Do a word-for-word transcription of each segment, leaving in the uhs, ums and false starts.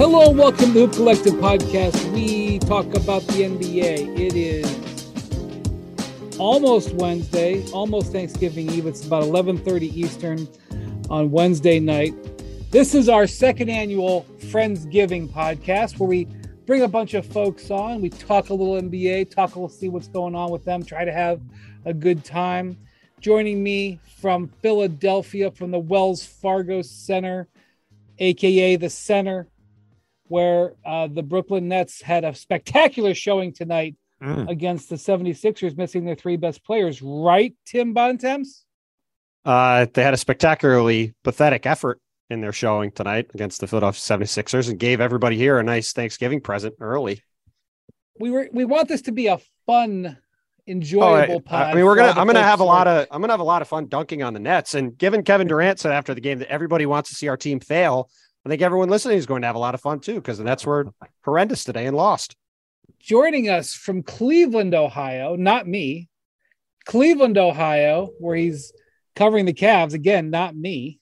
Hello and welcome to the Hoop Collective podcast. We talk about the N B A. It is almost Wednesday, almost Thanksgiving Eve. It's about eleven thirty Eastern on Wednesday night. This is our second annual Friendsgiving podcast where we bring a bunch of folks on. We talk a little N B A, talk a little, see what's going on with them, try to have a good time. Joining me from Philadelphia, from the Wells Fargo Center, a k a the Center, where uh, the Brooklyn Nets had a spectacular showing tonight mm. against the seventy-sixers, missing their three best players. Right, Tim Bontemps? Uh, they had a spectacularly pathetic effort in their showing tonight against the Philadelphia seventy-sixers and gave everybody here a nice Thanksgiving present early. We were we want this to be a fun, enjoyable oh, I, pod. I mean, we're gonna I'm gonna have a lot of I'm gonna have a lot of fun dunking on the Nets. And given Kevin Durant said after the game that everybody wants to see our team fail, I think everyone listening is going to have a lot of fun too, because the Nets were horrendous today and lost. Joining us from Cleveland, Ohio, not me, Cleveland, Ohio, where he's covering the Cavs again, not me,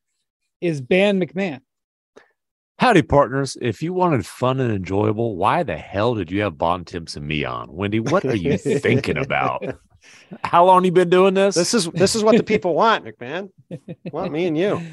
is Ben McMahon. Howdy, partners. If you wanted fun and enjoyable, why the hell did you have Bontemps and me on? Wendy, what are you thinking about? How long you been doing this? This is this is what the people want, McMahon. Want me and you.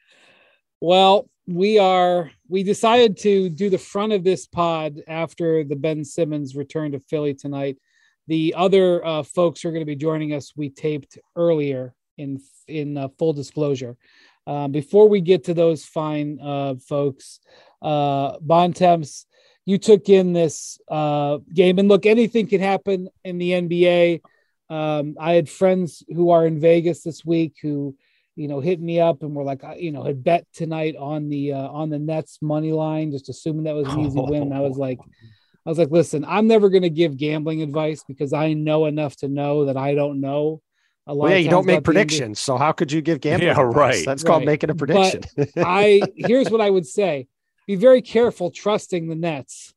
Well, we are we decided to do the front of this pod after the Ben Simmons return to Philly tonight. The other uh, folks who are going to be joining us, we taped earlier in in uh, full disclosure. Uh, before we get to those fine uh, folks, uh, Bontemps, you took in this uh, game, and look, anything can happen in the N B A. Um, I had friends who are in Vegas this week who, you know, hit me up and were like, you know, had bet tonight on the uh, on the Nets money line, just assuming that was an easy win. And I was like, I was like, listen, I'm never going to give gambling advice because I know enough to know that I don't know. A lot well, yeah, of you don't make predictions, N B A. so how could you give gambling yeah, advice? right. That's right. called making a prediction. I here's what I would say: be very careful trusting the Nets.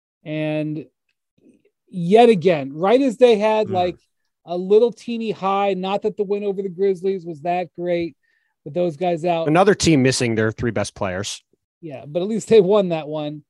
And yet again, right as they had mm. like a little teeny high, not that the win over the Grizzlies was that great, with those guys out. Another team missing their three best players. Yeah, but at least they won that one.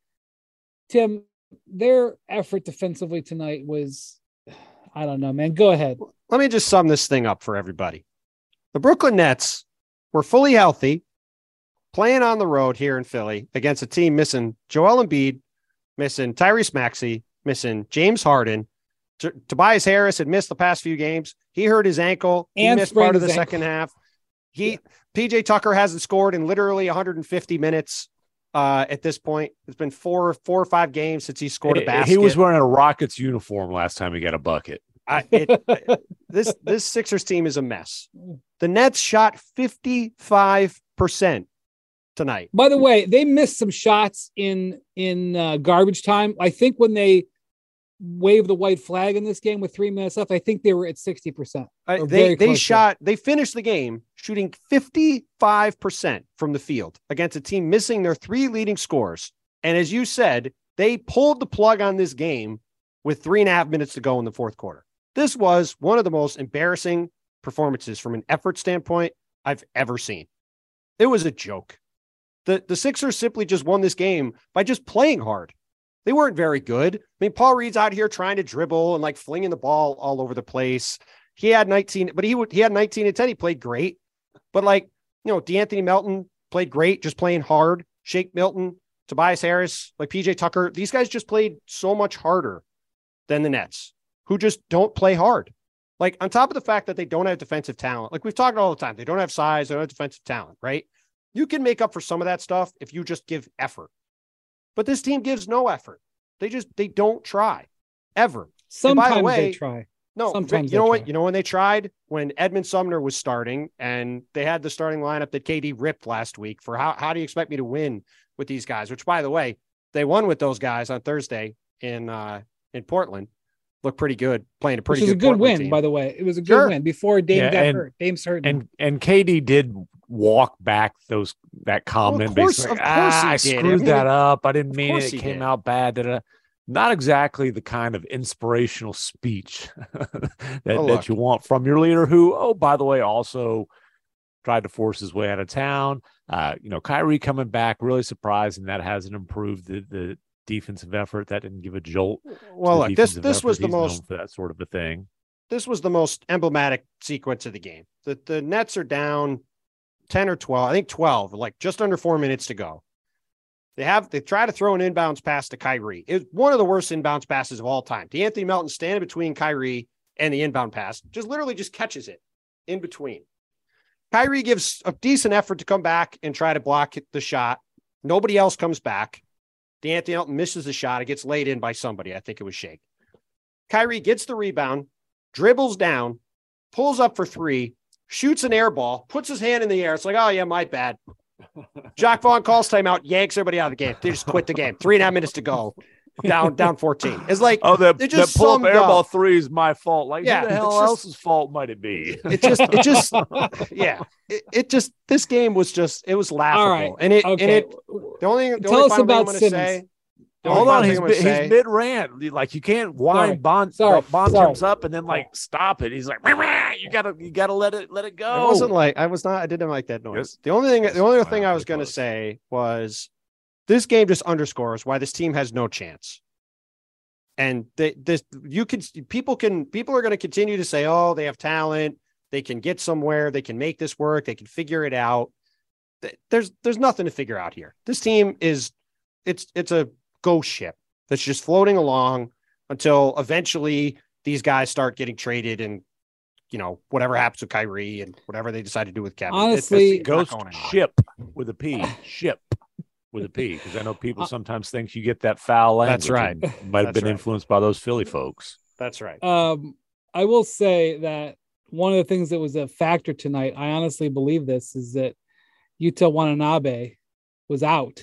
Tim, their effort defensively tonight was, I don't know, man. Go ahead. Let me just sum this thing up for everybody. The Brooklyn Nets were fully healthy, playing on the road here in Philly against a team missing Joel Embiid, missing Tyrese Maxey, missing James Harden. T- Tobias Harris had missed the past few games. He hurt his ankle. He and missed part of the ankle. second half. He yeah. P J Tucker hasn't scored in literally one hundred fifty minutes uh, at this point. It's been four, four or five games since he scored a basket. He was wearing a Rockets uniform last time he got a bucket. I, it, this this Sixers team is a mess. The Nets shot fifty-five percent tonight. By the way, they missed some shots in in uh, garbage time. I think when they waved the white flag in this game with three minutes left, I think they were at sixty percent. Uh, they they shot. They finished the game shooting fifty-five percent from the field against a team missing their three leading scorers. And as you said, they pulled the plug on this game with three and a half minutes to go in the fourth quarter. This was one of the most embarrassing performances from an effort standpoint I've ever seen. It was a joke. The, the Sixers simply just won this game by just playing hard. They weren't very good. I mean, Paul Reed's out here trying to dribble and like flinging the ball all over the place. He had nineteen, but he would, he had nineteen and ten. He played great. But like, you know, DeAnthony Melton played great, just playing hard. Shake Milton, Tobias Harris, like P J Tucker. These guys just played so much harder than the Nets, who just don't play hard. Like, on top of the fact that they don't have defensive talent, like we've talked all the time, they don't have size, they don't have defensive talent, right? You can make up for some of that stuff if you just give effort. But this team gives no effort. They just, they don't try ever. Sometimes by the way, they try. No, Sometimes you know try. what? You know when they tried? When Edmund Sumner was starting and they had the starting lineup that K D ripped last week for how, how do you expect me to win with these guys? Which, by the way, they won with those guys on Thursday in, uh, in Portland. Looked pretty good, playing a pretty Which was good a good Portland win, team. by the way. It was a good Sure. win before Dame Yeah, got and, hurt. Dame's hurt. And and K D did walk back those that comment. Well, of course, basically, of course ah, he I did. screwed I mean, that up. I didn't mean course it. he It came did. out bad. Da-da. Not exactly the kind of inspirational speech that, Well, that look. you want from your leader who, oh, by the way, also tried to force his way out of town. Uh, you know, Kyrie coming back, really surprised, and that hasn't improved the, the defensive effort. That didn't give a jolt. Well, look, this this effort. was the He's most for that sort of a thing. This was the most emblematic sequence of the game. The the Nets are down ten or twelve, I think twelve, like just under four minutes to go. They have they try to throw an inbounds pass to Kyrie. It's one of the worst inbounds passes of all time. DeAnthony Melton standing between Kyrie and the inbound pass, just literally just catches it in between. Kyrie gives a decent effort to come back and try to block the shot. Nobody else comes back. DeAnthony Melton misses the shot. It gets laid in by somebody. I think it was Shake. Kyrie gets the rebound, dribbles down, pulls up for three, shoots an air ball, puts his hand in the air. It's like, oh, yeah, my bad. Jacque Vaughn calls timeout, yanks everybody out of the game. They just quit the game. Three and a half minutes to go. Down, down fourteen. It's like, oh, that, that just pull up air ball up. three is my fault. Like, yeah, who the hell just, else's fault might it be? It just, it just, yeah, it, it just, this game was just, it was laughable. All right. And it, okay. and it, the only, the Tell only us final about thing I'm Simmons. say, Hold on, he's, he's, he's mid rant. Like, you can't wind Sorry. Bond Sorry. Bond Sorry. comes up and then like stop it. He's like, "Wah, wah." you gotta you gotta let it let it go. It wasn't like I was not. I didn't like that noise. Yes. The only thing, the only Wow, thing I was pretty going to close. say was, this game just underscores why this team has no chance. And they, this, you can, people can, people are going to continue to say, oh, they have talent, they can get somewhere, they can make this work, they can figure it out. There's, there's nothing to figure out here. This team is, it's, it's a ghost ship that's just floating along until eventually these guys start getting traded and, you know, whatever happens with Kyrie and whatever they decide to do with Kevin. Honestly, it's, it's Ghost not going anywhere. ship with a P. Ship with a P. Because I know people sometimes think you get that foul language. That's right. and you might have That's been right. influenced by those Philly folks. That's right. Um, I will say that one of the things that was a factor tonight, I honestly believe this, is that Yuta Watanabe was out.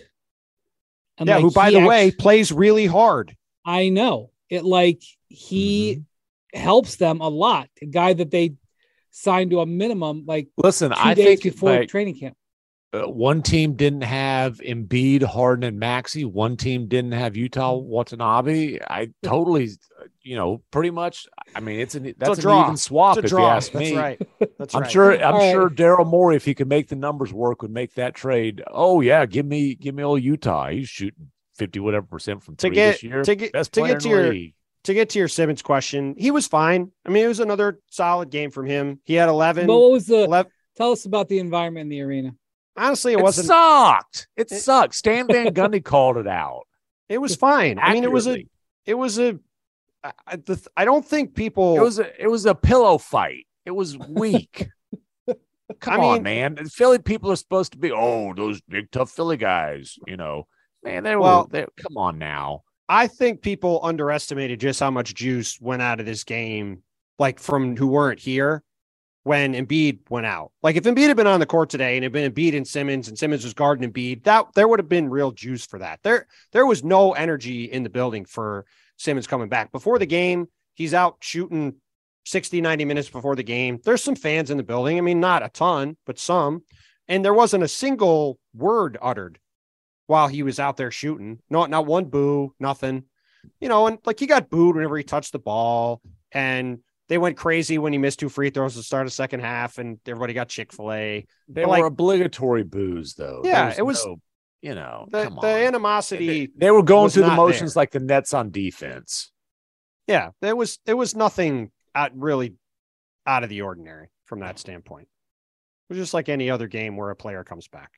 And yeah, like, who, by he the act- way, plays really hard. I know it. Like he Mm-hmm. helps them a lot. A guy that they signed to a minimum, like Listen, two I days think before like, training camp. uh, one team didn't have Embiid, Harden, and Maxey. One team didn't have Utah Watanabe. I totally, uh, you know, pretty much. I mean, it's an that's a an draw. even swap It's a if draw. you ask That's me. right. That's I'm right. sure. I'm All right. sure Daryl Morey, if he could make the numbers work, would make that trade. Oh yeah, give me, give me old Utah. He's shooting fifty whatever percent from To three get- this year. to get- Best to player get in to the your- league. To get to your Simmons question, he was fine. I mean, it was another solid game from him. He had eleven. But what was the? eleven Tell us about the environment in the arena. honestly, it, It wasn't. sucked. It, It- sucked. Stan Van Gundy called it out. It was fine. I mean, it was a. accurately. It was a. I, I- the, I don't think people. It was a it was a pillow fight. It was weak. Come I on, mean- man. Philly people are supposed to be, oh, those big tough Philly guys. You know, man, they were. Well- they, come on now. I think people underestimated just how much juice went out of this game, like from who weren't here when Embiid went out. Like if Embiid had been on the court today and it had been Embiid and Simmons and Simmons was guarding Embiid, that there would have been real juice for that. There, there was no energy in the building for Simmons coming back. Before the game, he's out shooting sixty, ninety minutes before the game. There's some fans in the building. I mean, not a ton, but some. And there wasn't a single word uttered while he was out there shooting. Not not one boo, nothing. You know, and like he got booed whenever he touched the ball, and they went crazy when he missed two free throws to start a second half, and everybody got Chick-fil-A. They But, were like- obligatory boos, though. There Yeah, it was- no, you know, The, come the on. animosity, They, they were going was through the not motions there. like the Nets on defense. yeah, there was there was nothing out, really out of the ordinary from that standpoint. It was just like any other game where a player comes back.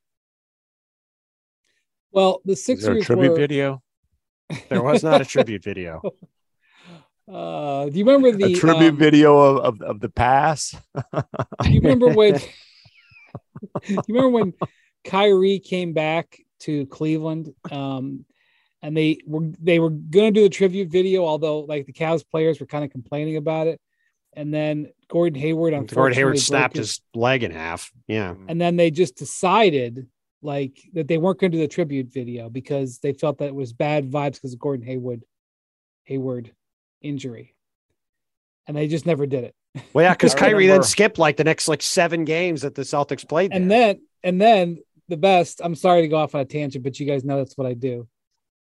Well, the Is there a Sixers tribute were. video? There was not a tribute video. Uh, do you remember the a tribute um, video of, of, of the pass? Do you remember when? you remember when Kyrie came back to Cleveland, um, and they were they were going to do the tribute video, although like the Cavs players were kind of complaining about it, and then Gordon Hayward Gordon unfortunately Hayward broke snapped his leg in half. Yeah. and then they just decided like that they weren't going to do the tribute video because they felt that it was bad vibes because of Gordon Hayward Hayward injury, and they just never did it. Well, yeah, because I Kyrie remember- then skipped like the next like seven games that the Celtics played. And there. then and then the best. I'm sorry to go off on a tangent, but you guys know that's what I do.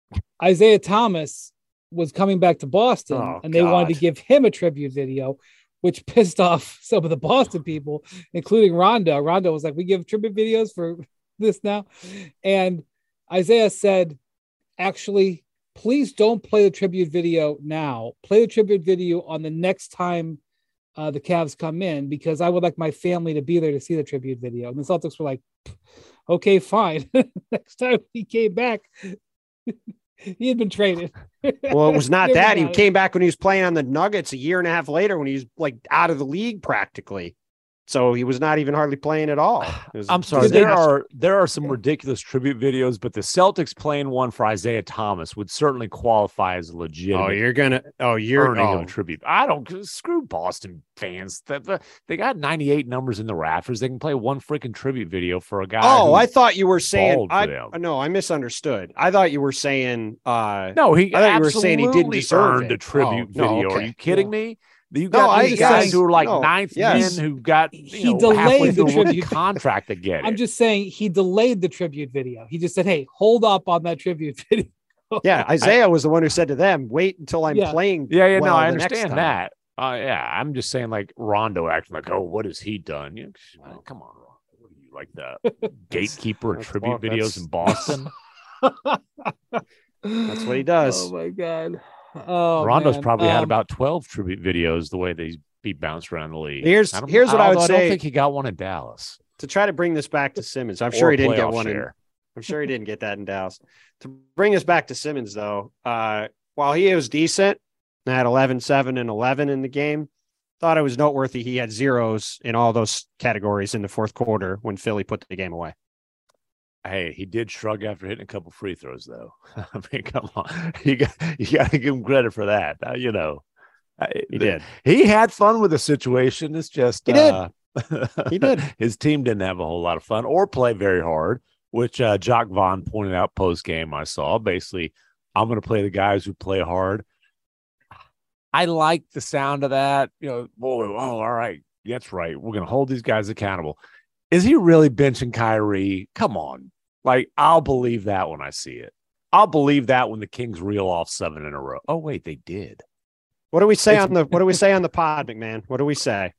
Isaiah Thomas was coming back to Boston, Oh, and they wanted to God. give him a tribute video, which pissed off some of the Boston people, including Rondo. Rondo was like, we give tribute videos for this now. And Isaiah said, actually, please don't play the tribute video now. Play the tribute video on the next time uh, the Cavs come in, because I would like my family to be there to see the tribute video. And the Celtics were like, okay, fine. Next time he came back, he had been traded. Well, it was not that. He came back when he was playing on the Nuggets a year and a half later when he was like out of the league practically. So he was not even hardly playing at all. Was, I'm sorry. There are there are some ridiculous tribute videos, but the Celtics playing one for Isaiah Thomas would certainly qualify as a legitimate. Oh, you're gonna. Oh, you're earning oh. of tribute. I don't screw Boston fans. The, the, they got ninety-eight numbers in the rafters. They can play one freaking tribute video for a guy. Oh, I thought you were saying. I them. no, I misunderstood. I thought you were saying. Uh, no, he. I thought you were saying he didn't deserve earned it. a tribute oh, video. No, okay. Are you kidding yeah. me? You No, got I these guys yes, who are like no, ninth yes. men who got you he know, delayed halfway the through tribute contract to get it. I'm just saying he delayed the tribute video. He just said, hey, hold up on that tribute video. Yeah, Isaiah I, was the one who said to them, wait until I'm yeah. playing. Yeah, yeah, well no, I the understand next that. Uh, yeah, I'm just saying like Rondo acting like, oh, what has he done? You know, oh, come on, Rondo. What are you, like the gatekeeper of tribute well, videos in Boston? That's what he does. Oh, my God. Oh, Rondo's man. probably um, had about twelve tribute videos the way they he bounced around the league. Here's I here's what I would I say. I don't think he got one in Dallas. To try to bring this back to Simmons, I'm Or sure he didn't get one. share. In, I'm sure he didn't get that in Dallas. To bring us back to Simmons, though, uh, while he was decent, had eleven, seven, and eleven in the game, thought it was noteworthy he had zeros in all those categories in the fourth quarter when Philly put the game away. Hey, he did shrug after hitting a couple free throws, though. I mean, come on, you got you got to give him credit for that. Uh, you know, he did. He had fun with the situation. It's just he did. Uh, he did. His team didn't have a whole lot of fun or play very hard, which uh, Jock Vaughn pointed out post game. I saw basically, I'm going to play the guys who play hard. I like the sound of that. You know, boy, oh, all right, that's right. We're going to hold these guys accountable. Is he really benching Kyrie? Come on. Like, I'll believe that when I see it. I'll believe that when the Kings reel off seven in a row. Oh, wait, they did. What do we say it's, on the what do we say on the pod, McMahon? What do we say?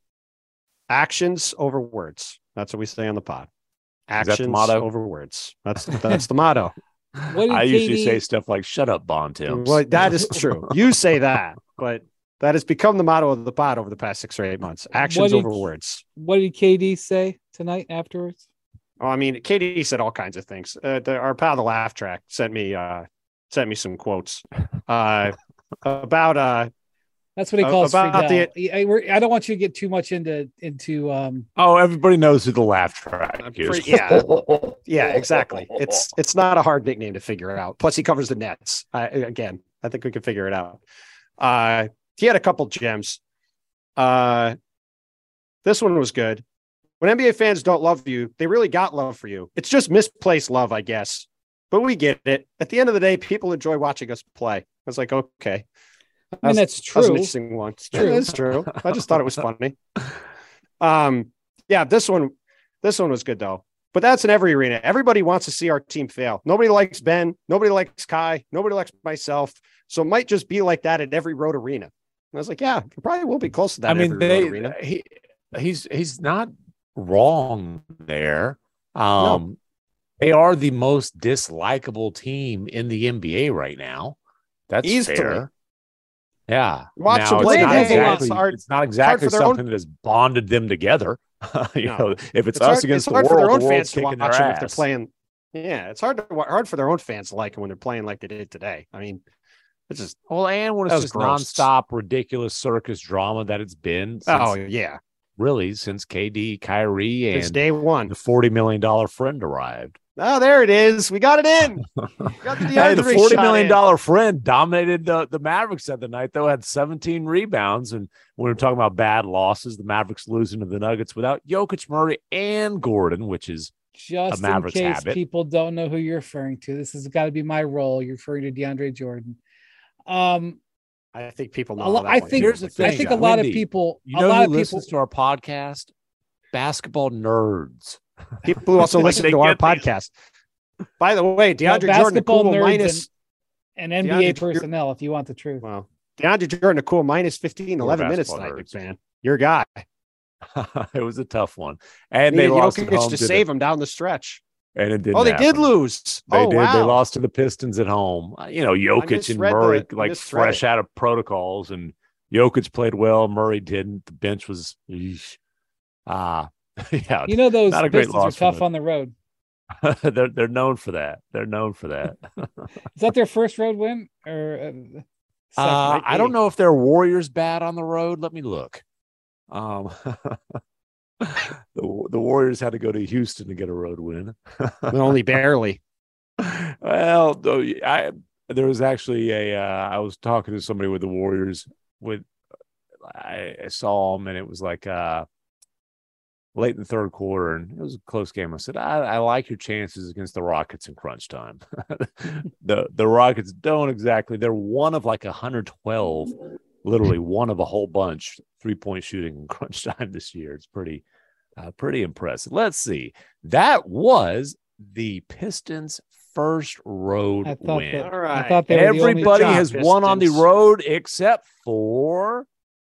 Actions over words. That's what we say on the pod. Actions motto? over words. That's that's the motto. I K D... usually say stuff like "Shut up, Bon Tim." Well, that is true. You say that, but that has become the motto of the pod over the past six or eight months. Actions did, over words. What did K D say tonight afterwards? Oh, I mean, K D said all kinds of things. Uh, the, our pal, the Laugh Track, sent me uh, sent me some quotes uh, about. Uh, That's what he calls about Friedel. The, I, we're, I don't want you to get too much into into. Um... Oh, everybody knows who the Laugh Track is. Pretty, yeah, yeah, exactly. It's it's not a hard nickname to figure out. Plus, he covers the Nets. Uh, again, I think we can figure it out. Uh, he had a couple gems. Uh, this one was good. When N B A fans don't love you, they really got love for you. It's just misplaced love, I guess. But we get it. At the end of the day, people enjoy watching us play. I was like, okay. I mean, that's true. That's an interesting one. It's true. It's true. I just thought it was funny. Um, yeah, this one, this one was good though. But that's in every arena. Everybody wants to see our team fail. Nobody likes Ben. Nobody likes Kai. Nobody likes myself. So it might just be like that at every road arena. And I was like, yeah, it probably will be close to that. I mean, every they, road arena. He, he's he's not wrong there. Um, no. They are the most dislikable team in the N B A right now. That's Easily. Fair. Yeah. Watch now, them play. It's not Exactly, exactly, hard, it's not exactly something own... that has bonded them together. you no. know, if it's, it's us hard, against it's the hard world, for their own the fans to watch watch them if they're ass. playing. Yeah, it's hard to hard for their own fans to like them when they're playing like they did today. I mean, it's just well, and when it's just gross. nonstop ridiculous circus drama that it's been. Since, oh yeah, really since K D, Kyrie, and since day one, the forty million dollar friend arrived. Oh, there it is. We got it in. Got the, hey, the forty million dollar friend dominated the, the Mavericks the other night, though, had seventeen rebounds. And when we're talking about bad losses, the Mavericks losing to the Nuggets without Jokic, Murray, and Gordon, which is just a Mavericks in case habit. People don't know who you're referring to. This has got to be my role. You're referring to DeAndre Jordan. Um, I think people know. Lot, I think. Here's the thing, I think a lot Wendy, of people. You a know lot who of listens people, to our podcast? Basketball nerds. People who also listen to our podcast. By the way, DeAndre well, Jordan, a cool minus and, and N B A DeAndre personnel, if you want the truth. Well, DeAndre Jordan, a cool minus fifteen, eleven minutes tonight, big fan. Your guy. It was a tough one. And Needed they lost Jokic at home to to save the, him down the stretch. And it didn't Oh, they happen. did lose. They oh, did. wow. They lost to the Pistons at home. You know, Jokic and misread Murray, the- like misread fresh it. out of protocols, and Jokic played well. Murray didn't. The bench was, eesh. uh, yeah. You know, those not a great Pistons are loss for tough them. on the road. they're they're known for that. They're known for that. Is that their first road win or uh, second? uh, I don't know if they're Warriors bad on the road. Let me look. Um, the the Warriors had to go to Houston to get a road win. Only barely. Well, though, I there was actually a uh, I was talking to somebody with the Warriors with I, I saw them, and it was like uh, late in the third quarter, and it was a close game. I said, I, I like your chances against the Rockets in crunch time. the The Rockets don't exactly. They're one of like one hundred twelve, literally one of a whole bunch three point shooting in crunch time this year. It's pretty uh, pretty impressive. Let's see. That was the Pistons' first road I thought win. that- All right. I thought they were the only- Everybody job, has won on the Pistons. road except for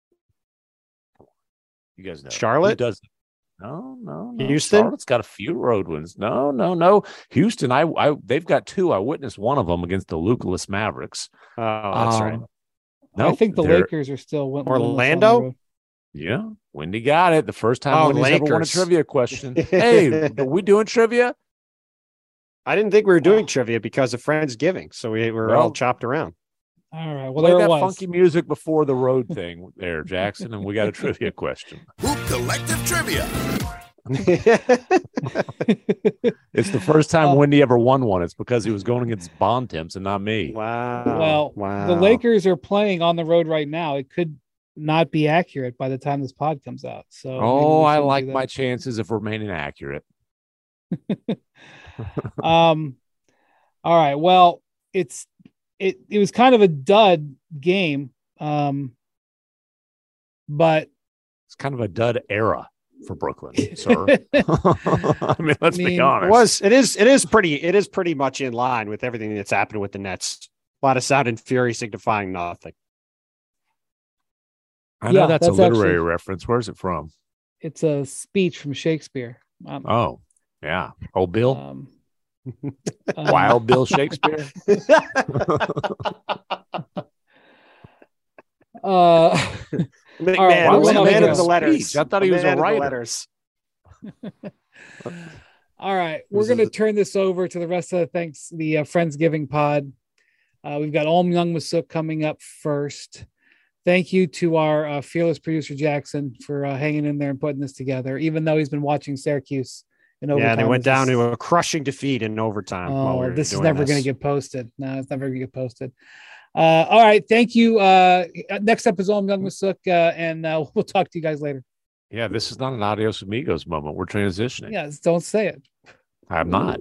you guys know Charlotte? Who doesn't? No, no, no. Houston? Charlotte's got a few road wins. No, no, no. Houston, I, I, they've got two. I witnessed one of them against the Lucas Mavericks. Oh, that's Um, right. I nope, think the they're- Lakers are still win- winless on the Orlando? road. Yeah, Wendy got it. The first time Oh, Wendy's ever won a Lakers. trivia question. Hey, are we doing trivia? I didn't think we were doing trivia because of Friendsgiving, so we were Well, all chopped around. All right. Well, Play there it that was. funky music before the road thing there, Jackson, and we got a trivia question. Hoop Collective Trivia. It's the first time Oh. Wendy ever won one. It's because he was going against Bond Temps and not me. Wow. Well, wow. the Lakers are playing on the road right now. It could not be accurate by the time this pod comes out. So maybe Oh, we I shouldn't like do my chances of remaining accurate. that. Um. All right. Well, it's it. It was kind of a dud game. Um. But It's kind of a dud era for Brooklyn, sir. I mean, let's I be mean, It honest. was it is it is pretty it is pretty much in line with everything that's happened with the Nets. A lot of sound and fury signifying nothing. I know Yeah, that's, that's a literary actually- reference. Where's it from? it's a speech from Shakespeare. Um, Oh, yeah. Old Bill? um, um, Wild Bill Shakespeare? Uh, McMahon, All right, Why was was a we're he man gonna of go. the letters. Speech? I thought he A was a man of the writer. letters. all right, we're This going to is- turn this over to the rest of the thanks the uh, Friendsgiving pod. Uh, we've got Om Young Masuk coming up first. Thank you to our uh, fearless producer Jackson for uh, hanging in there and putting this together, even though he's been watching Syracuse in overtime. Yeah, they went as down this- to a crushing defeat in overtime. while we Oh, were this is doing never going to this. get posted. No, it's never going to get posted. Uh, all right, thank you. Uh, next up is Om Young Masuk, uh, and uh, we'll talk to you guys later. Yeah, this is not an Adios Amigos moment. We're transitioning. Yes, don't say it. I'm not.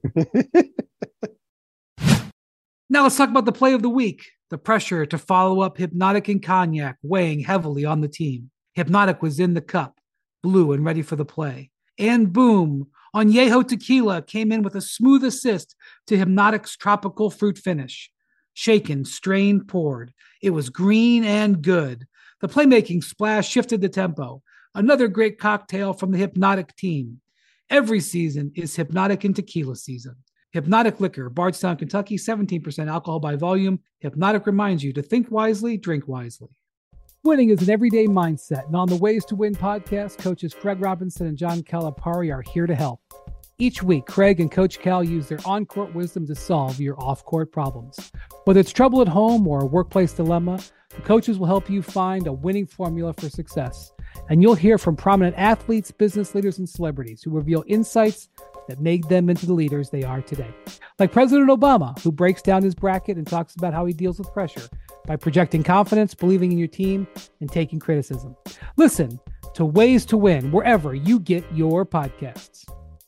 Now let's talk about the play of the week. The pressure to follow up Hypnotic and Cognac weighing heavily on the team. Hypnotic was in the cup, blue and ready for the play. And boom, Añejo Tequila came in with a smooth assist to Hypnotic's tropical fruit finish. Shaken, strained, poured. It was green and good. The playmaking splash shifted the tempo. Another great cocktail from the Hypnotic team. Every season is Hypnotic and Tequila season. Hypnotic Liquor, Bardstown, Kentucky, seventeen percent alcohol by volume. Hypnotic reminds you to think wisely, drink wisely. Winning is an everyday mindset, and on the Ways to Win podcast, coaches Craig Robinson and John Calipari are here to help. Each week, Craig and Coach Cal use their on-court wisdom to solve your off-court problems. Whether it's trouble at home or a workplace dilemma, the coaches will help you find a winning formula for success. And you'll hear from prominent athletes, business leaders, and celebrities who reveal insights that made them into the leaders they are today. Like President Obama, who breaks down his bracket and talks about how he deals with pressure by projecting confidence, believing in your team, and taking criticism. Listen to Ways to Win wherever you get your podcasts.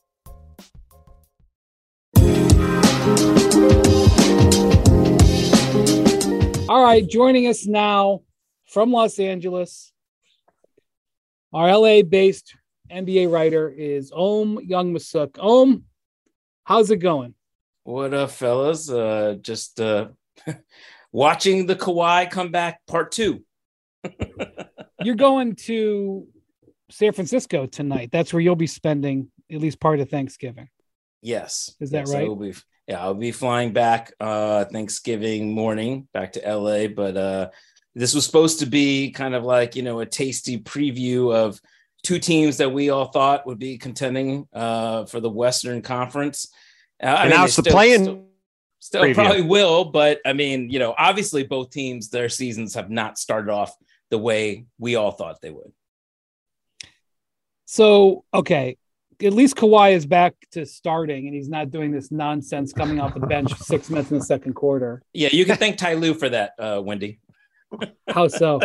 All right, joining us now from Los Angeles, our L A-based N B A writer is Om Young Masuk. Om, how's it going? What up, fellas? Uh, just uh, watching the Kawhi comeback part two. you're going to San Francisco tonight. That's where you'll be spending at least part of Thanksgiving. Yes. Is that yes, right? I will be, yeah, I'll be flying back uh, Thanksgiving morning back to L A. But uh, this was supposed to be kind of like, you know, a tasty preview of two teams that we all thought would be contending uh, for the Western Conference. Uh, I and mean, now it's the still, playing. Still, still probably will. But I mean, you know, obviously both teams, their seasons have not started off the way we all thought they would. So, okay. At least Kawhi is back to starting, and he's not doing this nonsense coming off the bench six minutes in the second quarter. Yeah, you can thank Ty Lue for that, uh, Wendy. How so?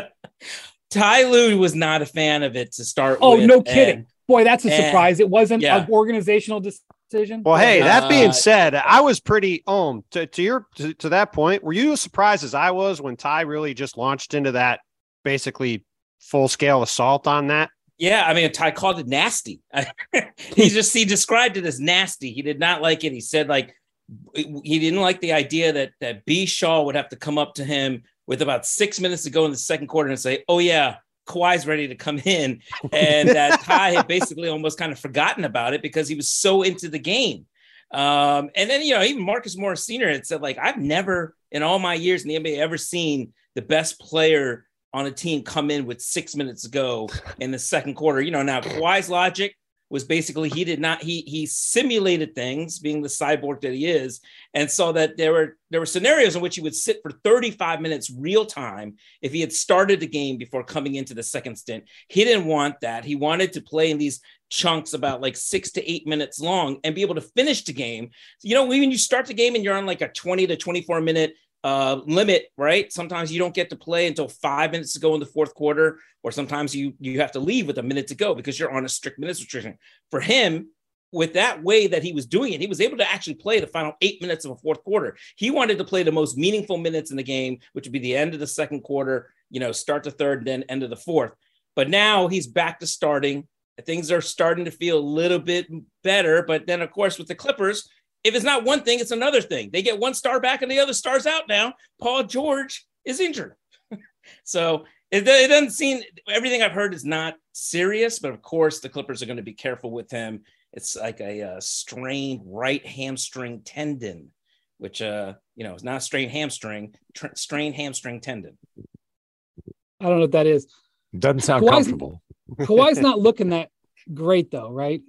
Ty Lue was not a fan of it to start oh, with. Oh, no kidding. And, Boy, that's a and, surprise. It wasn't yeah. an organizational decision. Well, hey, that being Uh, said, I was pretty um to, to your to, to that point. Were you as surprised as I was when Ty really just launched into that basically full scale assault on that? Yeah, I mean, Ty called it nasty. he just he described it as nasty. He did not like it. He said like he didn't like the idea that that B. Shaw would have to come up to him with about six minutes to go in the second quarter and say, "Oh yeah, Kawhi's ready to come in," and that Ty had basically almost kind of forgotten about it because he was so into the game. Um, and then you know, even Marcus Morris Senior had said like, "I've never in all my years in the N B A ever seen the best player on a team come in with six minutes to go in the second quarter." You know, now Kawhi's logic was basically he did not, he he simulated things, being the cyborg that he is, and saw that there were there were scenarios in which he would sit for thirty-five minutes real time if he had started the game before coming into the second stint. He didn't want that. He wanted to play in these chunks about like six to eight minutes long and be able to finish the game. You know, when you start the game and you're on like a twenty to twenty-four minute uh, limit, right? Sometimes you don't get to play until five minutes to go in the fourth quarter, or sometimes you you have to leave with a minute to go because you're on a strict minutes restriction. For him, with that way that he was doing it, he was able to actually play the final eight minutes of a fourth quarter. He wanted to play the most meaningful minutes in the game, which would be the end of the second quarter, you know, start the third, and then end of the fourth. But now he's back to starting. Things are starting to feel a little bit better. But then, of course, with the Clippers, if it's not one thing, it's another thing. They get one star back and the other star's out now. Paul George is injured. So it, it doesn't seem, everything I've heard is not serious, but of course the Clippers are going to be careful with him. It's like a, a strained right hamstring tendon, which, uh, you know, is not a strained hamstring, tra- strained hamstring tendon. I don't know what that is. Doesn't sound Kawhi's, comfortable. Kawhi's not looking that great though, right?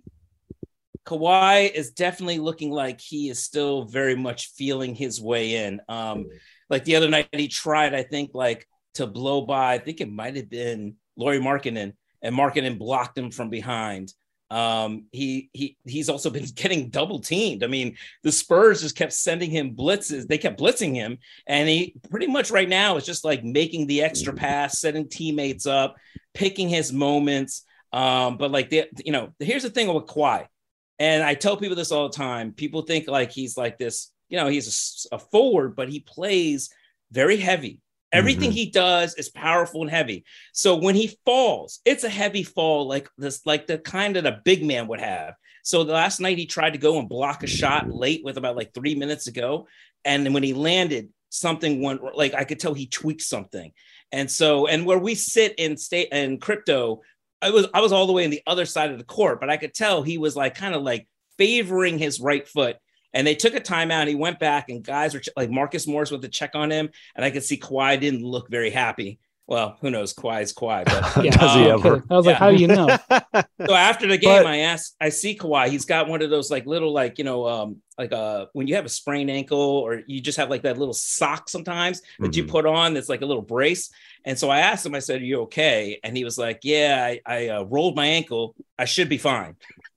Kawhi is definitely looking like he is still very much feeling his way in. Um, like the other night he tried, I think, like to blow by, I think it might have been Lauri Markkanen, and Markkanen blocked him from behind. Um, he he he's also been getting double teamed. I mean, the Spurs just kept sending him blitzes. They kept blitzing him, and he pretty much right now is just like making the extra pass, setting teammates up, picking his moments. Um, but like the, you know, here's the thing with Kawhi. And I tell people this all the time. People think like he's like this, you know, he's a, a forward, but he plays very heavy. Everything mm-hmm. he does is powerful and heavy. So when he falls, it's a heavy fall, like this, like the kind that a big man would have. So the last night he tried to go and block a shot late with about like three minutes to go. And then when he landed, something went, like I could tell he tweaked something. And so, and where we sit in state and crypto, I was I was all the way on the other side of the court, but I could tell he was like kind of like favoring his right foot. And they took a timeout. He went back, and guys were ch- like Marcus Morris went to check on him, and I could see Kawhi didn't look very happy. Well, who knows? Kawhi's Kawhi, but yeah, does he um, ever? I was like, yeah. how do you know? So after the game, But, I asked, I see Kawhi. He's got one of those like little like you know um like uh when you have a sprained ankle or you just have like that little sock sometimes that mm-hmm. you put on that's like a little brace. And so I asked him, I said, "Are you okay?" And he was like, "Yeah, I, I uh, rolled my ankle. I should be fine."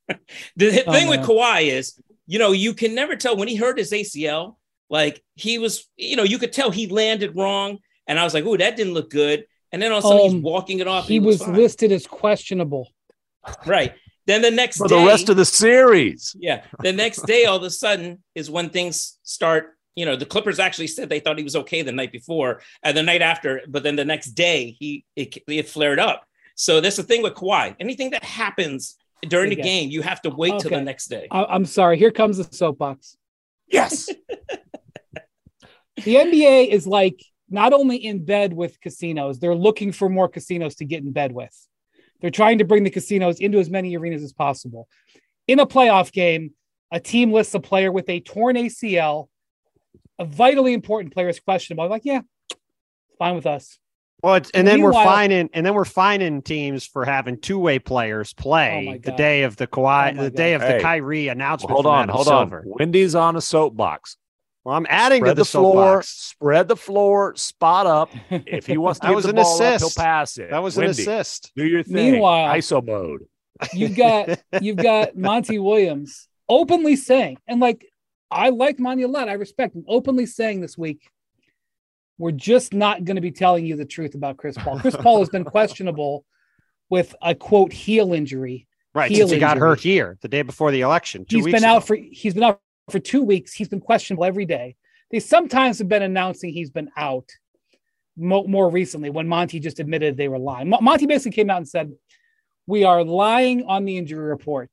The oh, thing man. with Kawhi is, you know, you can never tell when he hurt his A C L. Like he was, you know, you could tell he landed wrong. And I was like, "Oh, that didn't look good." And then all of a sudden um, he's walking it off. He, he was fine. Listed as questionable. Right. Then the next for day, the rest of the series. Yeah. The next day, all of a sudden is when things start. You know, the Clippers actually said they thought he was okay the night before and the night after, but then the next day he it, it flared up. So that's the thing with Kawhi. Anything that happens during the game, you have to wait okay. till the next day. I, I'm sorry. Here comes the soapbox. Yes. The N B A is like not only in bed with casinos, they're looking for more casinos to get in bed with. They're trying to bring the casinos into as many arenas as possible. In a playoff game, a team lists a player with a torn A C L, a vitally important player is questionable. I'm like, yeah, fine with us. Well, it's, and then we're fining, and then we're fining teams for having two-way players play Oh the day of the Kawhi, Oh the God. day of Hey. the Kyrie announcement. Hold from on, Adam hold Silver. on. Wendy's on a soapbox. Well, I'm adding Spread to the, the floor, soapbox. spread the floor, spot up. If he wants to That give was the an ball up, he'll assist. pass it. That was Wendy, an assist. Do your thing. Meanwhile- I S O mode. You've got you've got Monty Williams openly saying, and like I like Monty a lot, I respect him, openly saying this week, we're just not going to be telling you the truth about Chris Paul. Chris Paul has been questionable with a quote heel injury. Right, heel since he got injury. hurt here the day before the election. Two He's weeks been out ago. for he's been out for two weeks. He's been questionable every day. They sometimes have been announcing he's been out. Mo- more recently, when Monty just admitted they were lying, Mo- Monty basically came out and said, "We are lying on the injury report.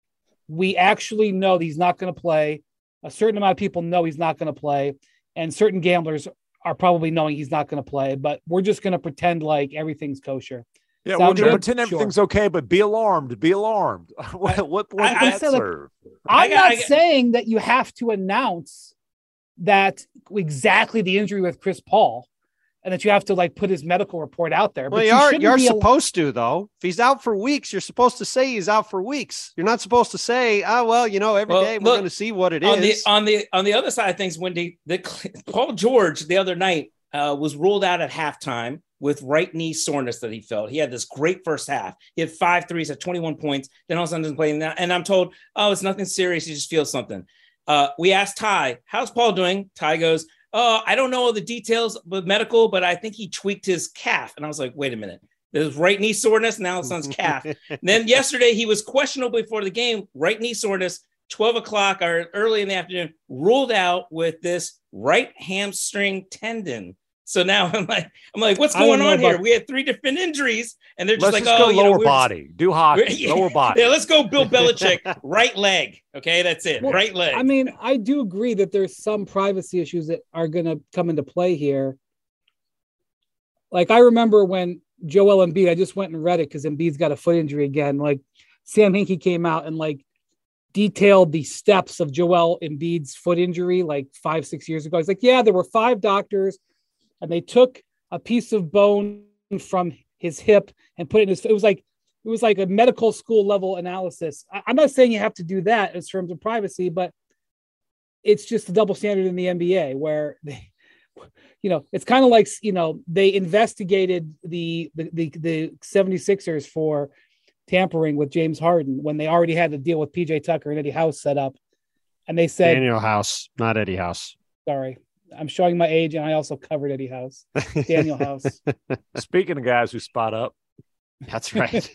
We actually know that he's not going to play. A certain amount of people know he's not going to play, and certain gamblers are probably knowing he's not going to play. But we're just going to pretend like everything's kosher." Yeah, Sound we're going to good? pretend everything's okay, but be alarmed. Be alarmed. what what point I- I does that said, like, serve? I'm I got- not I got- saying that you have to announce that exactly the injury with Chris Paul, and that you have to like put his medical report out there. Well, but you are, shouldn't you're be al- supposed to, though. If he's out for weeks, you're supposed to say he's out for weeks. You're not supposed to say, oh, well, you know, every Well, day we're look, going to see what it on is. the on the on the other side of things, Wendy, the Paul George the other night uh, was ruled out at halftime with right knee soreness that he felt. He had this great first half. He had five threes at twenty-one points. Then all of a sudden doesn't play now. And I'm told, oh, it's nothing serious. He just feels something. Uh, we asked Ty, how's Paul doing? Ty goes, oh, I don't know all the details with medical, but I think he tweaked his calf. And I was like, wait a minute. There's right knee soreness. Now it sounds calf. And then yesterday he was questionable before the game, right knee soreness, twelve o'clock or early in the afternoon, ruled out with this right hamstring tendon. So now I'm like, I'm like, what's I don't going know on here? about- We had three different injuries, and they're just Let's like, just oh, go you know, lower we're just- body. Do hockey. Yeah. Lower body. Yeah, let's go, Bill Belichick. Right leg. Okay, that's it. Well, right leg. I mean, I do agree that there's some privacy issues that are going to come into play here. Like I remember when Joel Embiid, I just went and read it because Embiid's got a foot injury again. Like Sam Hinkie came out and like detailed the steps of Joel Embiid's foot injury like five, six years ago. He's like, yeah, there were five doctors and they took a piece of bone from his hip and put it in his, it was like, it was like a medical school level analysis. I, I'm not saying you have to do that in terms of privacy, but it's just a double standard in the N B A where they, you know, it's kind of like, you know, they investigated the, the, the, the 76ers for tampering with James Harden when they already had to deal with P J Tucker and Eddie House set up. And they said, Daniel House, not Eddie House. sorry, I'm showing my age. And I also covered Eddie House, Daniel House. Speaking of guys who spot up, That's right.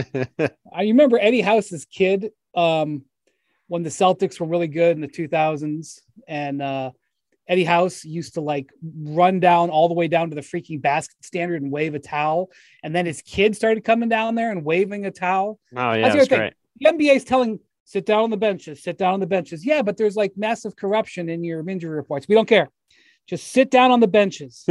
I remember Eddie House's kid um, when the Celtics were really good in the two thousands. And uh, Eddie House used to like run down all the way down to the freaking basket standard and wave a towel. And then his kid started coming down there and waving a towel. Oh, yeah, That's the that's other thing. great. The N B A is telling, sit down on the benches, sit down on the benches. Yeah, but there's like massive corruption in your injury reports. We don't care. Just sit down on the benches.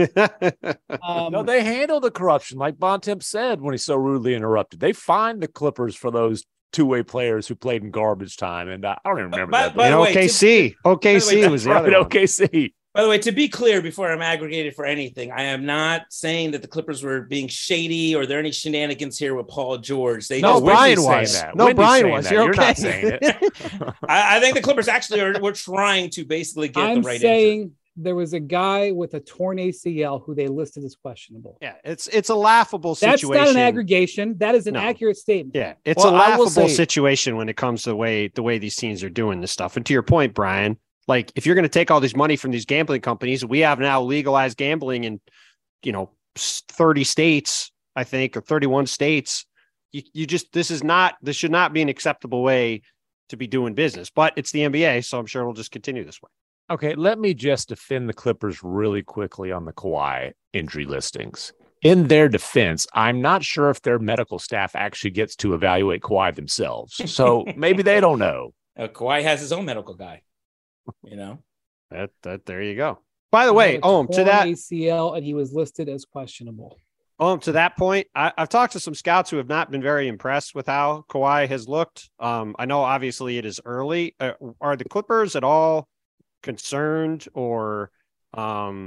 Um, no, they handle the corruption, like Bontemp said when he so rudely interrupted. They fined the Clippers for those two-way players who played in garbage time, and uh, I don't even remember By- that. by In the way, O K C. O K C way, was the right, other one. O K C. By the way, to be clear, before I'm aggregated for anything, I am not saying that the Clippers were being shady or there are any shenanigans here with Paul George. They No, just, Brian Wendy's saying was. that. No, Wendy's Brian saying was. that. You're You're okay. not saying it. I, I think the Clippers actually are were trying to basically get I'm the right saying answer. there was a guy with a torn A C L who they listed as questionable. Yeah, it's it's a laughable That's situation. not an aggregation. That is an No. accurate statement. Yeah, it's Well, a I will laughable say- situation when it comes to the way the way these teams are doing this stuff. And to your point, Brian, like if you're going to take all this money from these gambling companies, we have now legalized gambling in, you know, thirty states, I think, or thirty-one states. You, you just this is not this should not be an acceptable way to be doing business. But it's the N B A, so I'm sure it'll just continue this way. Okay, let me just defend the Clippers really quickly on the Kawhi injury listings. In their defense, I'm not sure if their medical staff actually gets to evaluate Kawhi themselves. So maybe they don't know. Uh, Kawhi has his own medical guy. You know, That that there you go. By the He way, had a oh, to torn that A C L, and he was listed as questionable. Um, to that point, I, I've talked to some scouts who have not been very impressed with how Kawhi has looked. Um, I know obviously it is early. Uh, are the Clippers at all concerned or um,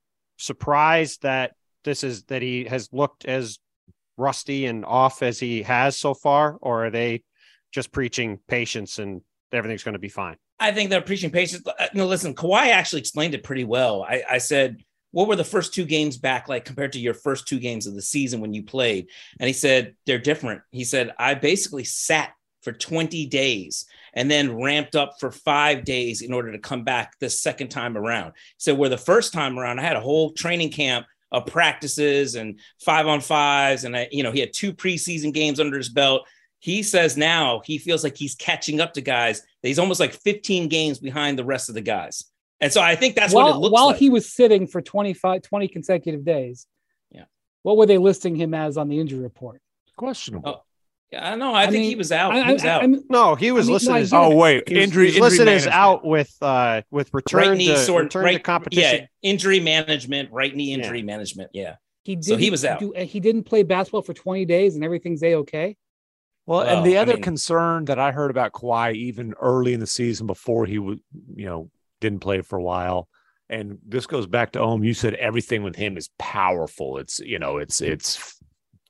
surprised that this is that he has looked as rusty and off as he has so far, or are they just preaching patience and everything's going to be fine? I think they're preaching patience. No, listen, Kawhi actually explained it pretty well. I, I said, what were the first two games back like compared to your first two games of the season when you played? And he said, they're different. He said, I basically sat for twenty days and then ramped up for five days in order to come back the second time around. So where the first time around, I had a whole training camp of practices and five on fives. And I, you know, he had two preseason games under his belt. He says now he feels like he's catching up to guys. He's almost like fifteen games behind the rest of the guys. And so I think that's while, what it looks while like. While he was sitting for twenty-five, twenty consecutive days. Yeah. What were they listing him as on the injury report? Questionable. Oh, yeah, I know. I, I think mean, he was out. I, he was I, out. I mean, no, he was I mean, listed no, as oh wait, he was, injury. He's injury listed management. as out with uh with return right knee to sort, return right, to competition. Yeah, injury management, right knee injury yeah. management. Yeah. He so he was out. Do, he didn't play basketball for twenty days and everything's a-okay. Well, well and the other I mean, concern that I heard about Kawhi even early in the season before he would, you know, didn't play for a while. And this goes back to Ohm. You said everything with him is powerful. It's, you know, it's, it's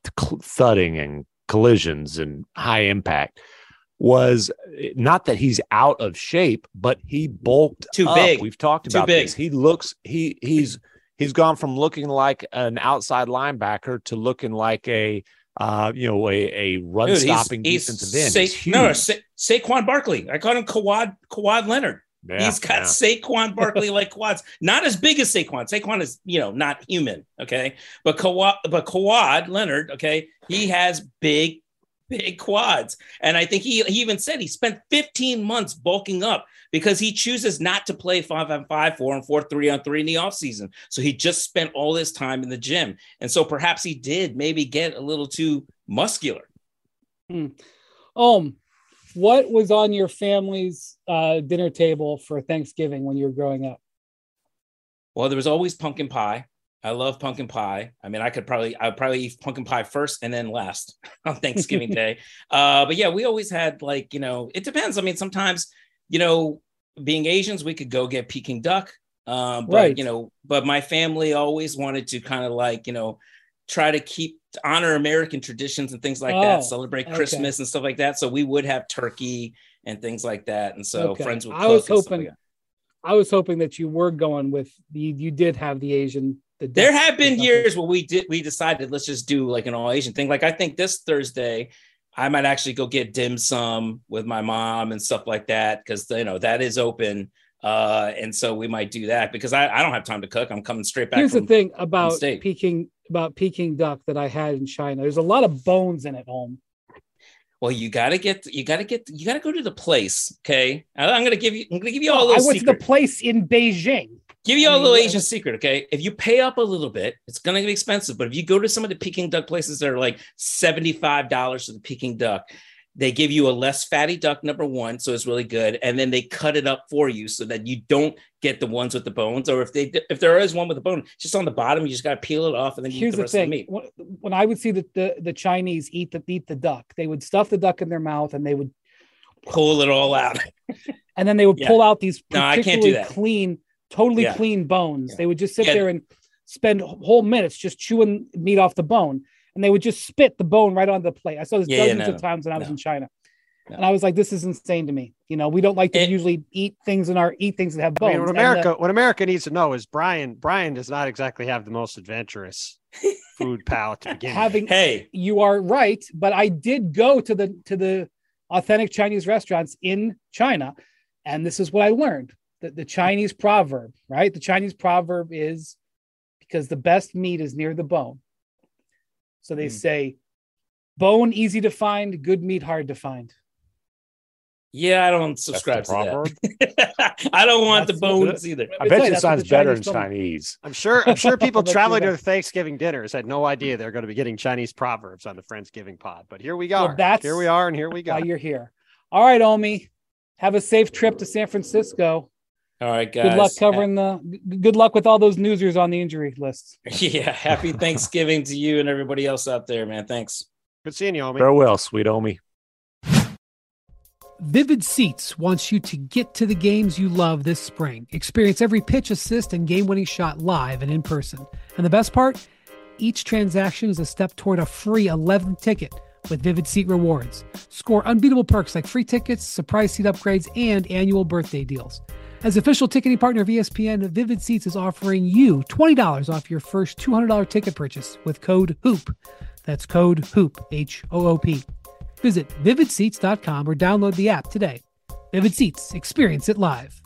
thudding and collisions and high impact. Was not that he's out of shape, but he bulked too up. big. We've talked Too about big. this. He looks, he, he's, he's gone from looking like an outside linebacker to looking like a, Uh, you know, a, a run Dude, stopping he's, defensive he's end. Sa- He's huge. no, no, Sa- Saquon Barkley. I called him Kawad Kawad Leonard. Yeah, he's got yeah. Saquon Barkley like quads, not as big as Saquon. Saquon is, you know, not human. Okay. But Kawad, but Kawad Leonard, okay, he has big, big quads. And I think he, he even said he spent fifteen months bulking up because he chooses not to play five on five, four on four, three on three in the offseason. So he just spent all this time in the gym. And so perhaps he did maybe get a little too muscular. Hmm. Um, what was on your family's uh, dinner table for Thanksgiving when you were growing up? Well, there was always pumpkin pie. I love pumpkin pie. I mean, I could probably, I would probably eat pumpkin pie first and then last on Thanksgiving Day. Uh, but yeah, we always had like, you know, it depends. I mean, sometimes, you know, being Asians, we could go get Peking duck. Um, but, right. you know, but my family always wanted to kind of like, you know, try to keep honor American traditions and things like oh, that, celebrate okay. Christmas and stuff like that. So we would have turkey and things like that. And so okay. friends would cook. I was and stuff hoping, like that. I was hoping that you were going with you. You did have the Asian. The There duck- have been the years where we did, we decided let's just do like an all Asian thing. Like I think this Thursday, I might actually go get dim sum with my mom and stuff like that. Cause you know, that is open. Uh, and so we might do that because I, I don't have time to cook. I'm coming straight back. Here's from, the thing about state. Peking, about Peking duck that I had in China. There's a lot of bones in it home. Well, you gotta get, you gotta get, you gotta go to the place. Okay. I'm going to give you, I'm going to give you all a Oh, I little went secret. to the place in Beijing. Give you I all a mean, little what- Asian secret, okay? If you pay up a little bit, it's going to be expensive. But if you go to some of the Peking duck places that are like seventy-five dollars for the Peking duck, they give you a less fatty duck, number one, so it's really good. And then they cut it up for you so that you don't get the ones with the bones. Or if they, if there is one with a bone, just on the bottom, you just got to peel it off and then you Here's eat the the rest thing: of the meat. when, when I would see the, the the Chinese eat the eat the duck, they would stuff the duck in their mouth and they would, Pull it all out. and then they would Yeah. pull out these No, I can't particularly do that. clean, totally Yeah. clean bones. Yeah. They would just sit Yeah. there and spend whole minutes just chewing meat off the bone, and they would just spit the bone right onto the plate. I saw this Yeah, yeah, dozens no, of times when I was no. in China. No. And I was like, "This is insane to me." You know, we don't like to It- usually eat things in our eat things that have I bones. mean, what And, uh, America, what America needs to know is Brian. Brian does not exactly have the most adventurous food palate to begin with. having Hey, you are right, but I did go to the to the authentic Chinese restaurants in China, and this is what I learned: that the Chinese proverb, right? The Chinese proverb is because the best meat is near the bone. So they Mm. say, "Bone easy to find, good meat hard to find." yeah, I don't That's the subscribe to proverb. that. I don't want That's the what- bones either. I It's bet like you it that's what sounds the better in Chinese told me. Chinese. I'm sure. I'm sure people I bet you traveling to that. the Thanksgiving dinners had no idea they're going to be getting Chinese proverbs on the Friendsgiving pod. But here we Well, are. that's here we are, and here we go. Why you're here. All right, Omi, have a safe trip to San Francisco. All right, guys. Good luck covering the. Good luck with all those newsers on the injury lists. Yeah, happy Thanksgiving to you and everybody else out there, man. Thanks. Good seeing you, homie. Farewell, sweet homie. Vivid Seats wants you to get to the games you love this spring. Experience every pitch, assist, and game-winning shot live and in person. And the best part? Each transaction is a step toward a free eleventh ticket with Vivid Seat Rewards. Score unbeatable perks like free tickets, surprise seat upgrades, and annual birthday deals. As official ticketing partner of E S P N, Vivid Seats is offering you twenty dollars off your first two hundred dollars ticket purchase with code HOOP. That's code HOOP, H O O P. Visit vivid seats dot com or download the app today. Vivid Seats. Experience it live.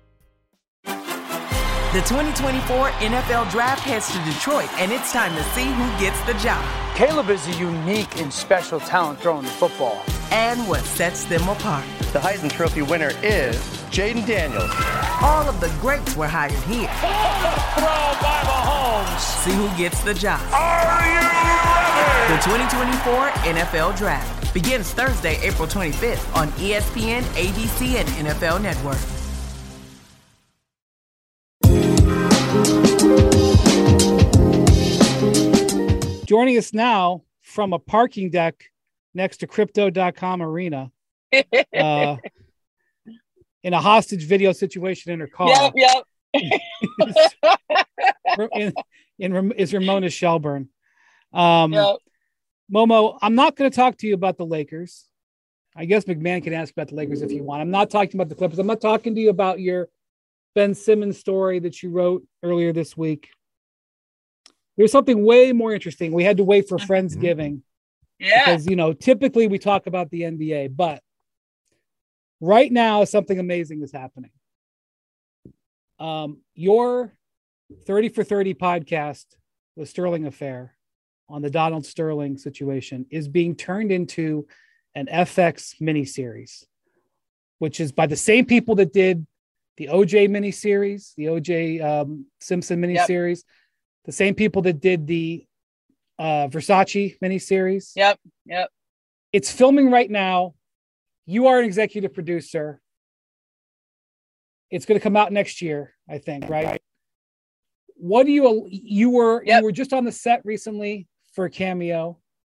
The twenty twenty-four N F L Draft heads to Detroit, and it's time to see who gets the job. Caleb is a unique and special talent throwing the football. And what sets them apart. The Heisman Trophy winner is Jaden Daniels. All of the greats were hired here. Throw by Mahomes. See who gets the job. Are you ready? The twenty twenty-four N F L Draft begins Thursday, April twenty-fifth on E S P N, A B C, and N F L Network. Joining us now from a parking deck next to crypto dot com arena uh, in a hostage video situation in her car. Yep, yep. in, in, is Ramona Shelburne. Um, yep. Momo, I'm not going to talk to you about the Lakers. I guess McMahon can ask about the Lakers if you want. I'm not talking about the Clippers. I'm not talking to you about your Ben Simmons story that you wrote earlier this week. There's something way more interesting. We had to wait for Friendsgiving. Yeah. Because, you know, typically we talk about the N B A, but right now something amazing is happening. Um, your thirty for thirty podcast, The Sterling Affair, on the Donald Sterling situation, is being turned into an F X miniseries, which is by the same people that did the O J miniseries, the O J um, Simpson miniseries, yep. The same people that did the uh, Versace miniseries. Yep, yep. It's filming right now. You are an executive producer. It's going to come out next year, I think, right? What do you, you were, yep. you were just on the set recently for a cameo.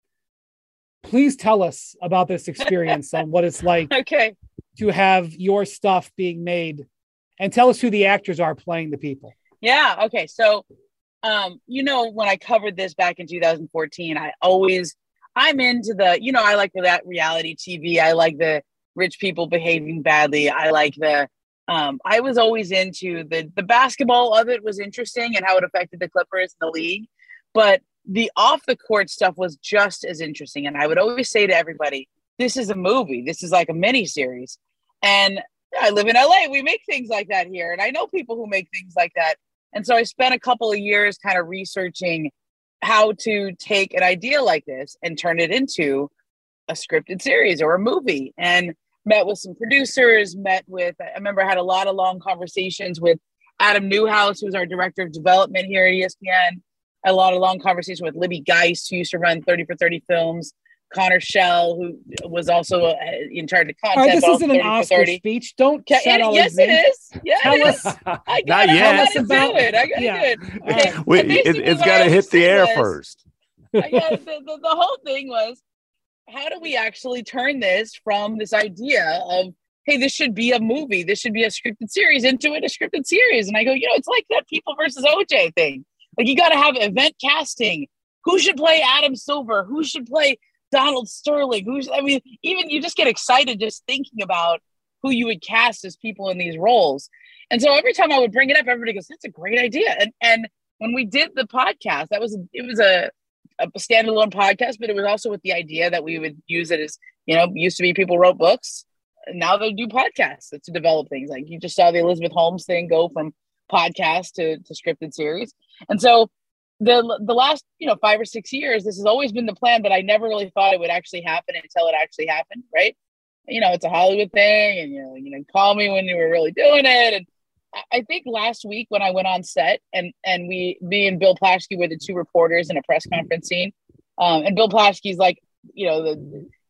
Please tell us about this experience on what it's like okay. to have your stuff being made, and tell us who the actors are playing the people. Yeah. Okay. So, um, you know, when I covered this back in two thousand fourteen, I always, I'm into the, you know, I like that reality T V. I like the rich people behaving badly. I like the, um, I was always into the, the basketball of it was interesting and how it affected the Clippers and the league, but the off the court stuff was just as interesting. And I would always say to everybody, this is a movie. This is like a mini series. And I live in L A. We make things like that here. And I know people who make things like that. And so I spent a couple of years kind of researching how to take an idea like this and turn it into a scripted series or a movie, and met with some producers, met with, I remember I had a lot of long conversations with Adam Newhouse, who's our director of development here at E S P N. A lot of long conversation with Libby Geist, who used to run thirty for thirty Films, Connor Shell, who was also in charge of content. All right, this isn't an Oscar speech. Don't Can, shout it, all yes, these it is. Yeah, tell it us. is. I Not gotta, yet. I gotta about, do it. I gotta yeah. do it. Okay. We, And it, basically it's what got to I hit was the saying air was- first. I got- the, the, the whole thing was, how do we actually turn this from this idea of, hey, this should be a movie, this should be a scripted series, into it a scripted series? And I go, you know, it's like that People versus O J thing. Like, you got to have event casting. Who should play Adam Silver? Who should play Donald Sterling? Who's, I mean, even you just get excited just thinking about who you would cast as people in these roles. And so every time I would bring it up, everybody goes, that's a great idea. And and when we did the podcast, that was, it was a, a standalone podcast, but it was also with the idea that we would use it as, you know, used to be people wrote books. And now they do podcasts to develop things. Like you just saw the Elizabeth Holmes thing go from podcast to, to scripted series. And so the the last, you know, five or six years, this has always been the plan, but I never really thought it would actually happen until it actually happened, right? You know, it's a Hollywood thing, and, you know, you know, call me when you were really doing it. And I think last week when I went on set, and and we, me and Bill Plaschke were the two reporters in a press conference scene, um, and Bill Plaschke's like, you know, the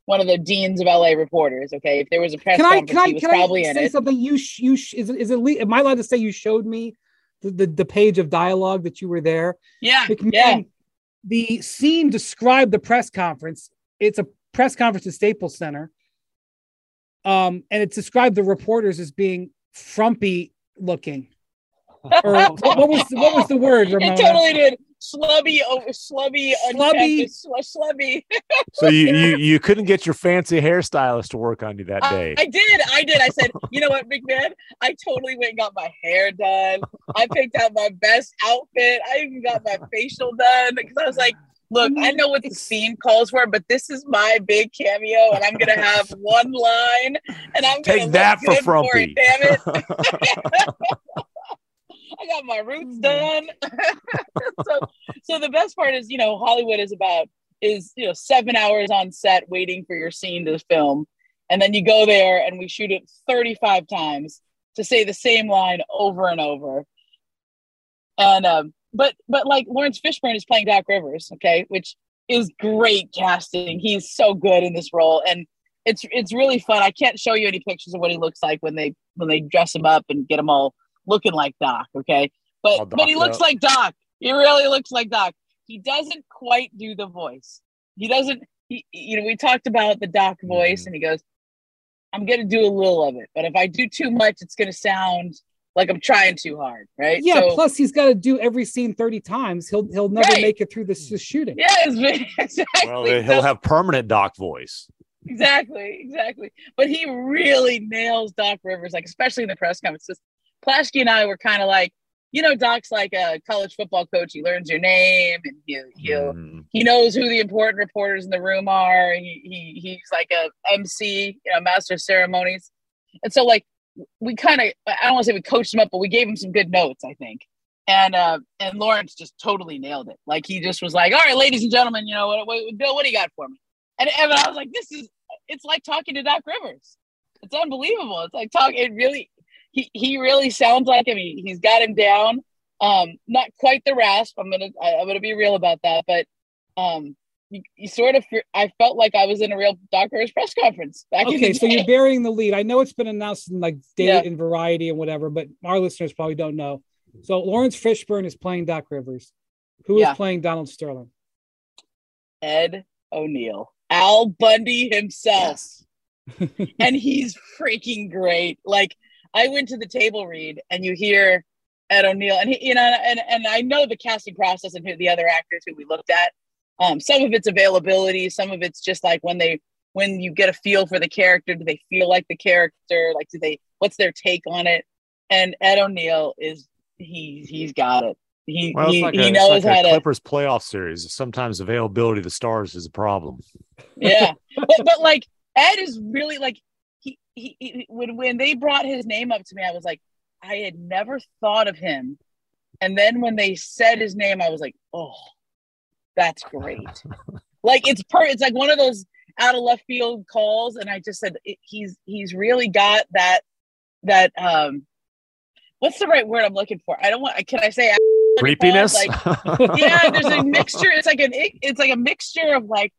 one of the deans of L A reporters. Okay, if there was a press can I conference, can I he was can probably I in say it. something? You sh- you sh- is it, is it le- am I allowed to say you showed me the, the the page of dialogue that you were there? Yeah, McMahon, yeah. The scene described the press conference. It's a press conference at Staples Center, um, and it described the reporters as being frumpy looking. Or what, what was what was the word, Ramona? It totally did. Slubby, oh, slubby, Slubby. unkempt, sl- slubby. So you, you you couldn't get your fancy hairstylist to work on you that day. I, I did. I did. I said, you know what, McMahon? I totally went and got my hair done. I picked out my best outfit. I even got my facial done because I was like, look, I know what the scene calls for, but this is my big cameo, and I'm gonna have one line, and I'm Take gonna that look for good for frumpy. it, damn it. I got my roots done. so, so the best part is, you know, Hollywood is about is, you know, seven hours on set waiting for your scene to film. And then you go there and we shoot it thirty-five times to say the same line over and over. And, um, but, but like Lawrence Fishburne is playing Doc Rivers. Okay. Which is great casting. He's so good in this role. And it's, it's really fun. I can't show you any pictures of what he looks like when they, when they dress him up and get him all looking like Doc, okay? But All but he looks up. like Doc. He really looks like Doc. He doesn't quite do the voice. He doesn't, he, you know, we talked about the Doc voice Mhm. and he goes, I'm going to do a little of it. But if I do too much, it's going to sound like I'm trying too hard, right? Yeah. So, Plus, he's got to do every scene thirty times. He'll he'll never Right. make it through this, this shooting. yes, exactly. Well, he'll So- have permanent Doc voice. Exactly, exactly. But he really nails Doc Rivers, like especially in the press conferences. Plasky and I were kind of like, you know, Doc's like a college football coach. He learns your name and he he'll, Mm. he knows who the important reporters in the room are. He, he he's like a M C, you know, master of ceremonies. And so like we kind of, I don't want to say we coached him up, but we gave him some good notes, I think. And uh, and Lawrence just totally nailed it. Like he just was like, all right, ladies and gentlemen, you know, what, what, Bill, what do you got for me? And, and I was like, this is, it's like talking to Doc Rivers. It's unbelievable. It's like talking, it really, he, he really sounds like him. He, he's got him down. Um, not quite the rasp. I'm going to, I'm going to be real about that. But um, you, you sort of, I felt like I was in a real Doc Rivers press conference back in Okay, the so day. you're burying the lead. I know it's been announced in like Date Yeah. and Variety and whatever, but our listeners probably don't know. So Lawrence Fishburne is playing Doc Rivers. Who is Yeah. playing Donald Sterling? Ed O'Neill, Al Bundy himself. And he's freaking great. Like I went to the table read and you hear Ed O'Neill and he, you know, and, and I know the casting process and who the other actors who we looked at. Um, some of it's availability. Some of it's just like when they, when you get a feel for the character, do they feel like the character? Like, do they, what's their take on it? And Ed O'Neill is, he, he's got it. He, Well, it's he, like he a, knows it's like how a to, Clippers playoff series. Sometimes availability of the stars is a problem. yeah. but, but like Ed is really like he, he he when when they brought his name up to me, I was like, I had never thought of him. And then when they said his name, I was like, oh, that's great. Like it's per it's like one of those out of left field calls. And I just said it, he's he's really got that that um what's the right word I'm looking for? I don't want can I say Creepiness. like yeah, there's a mixture. It's like an it's like a mixture of like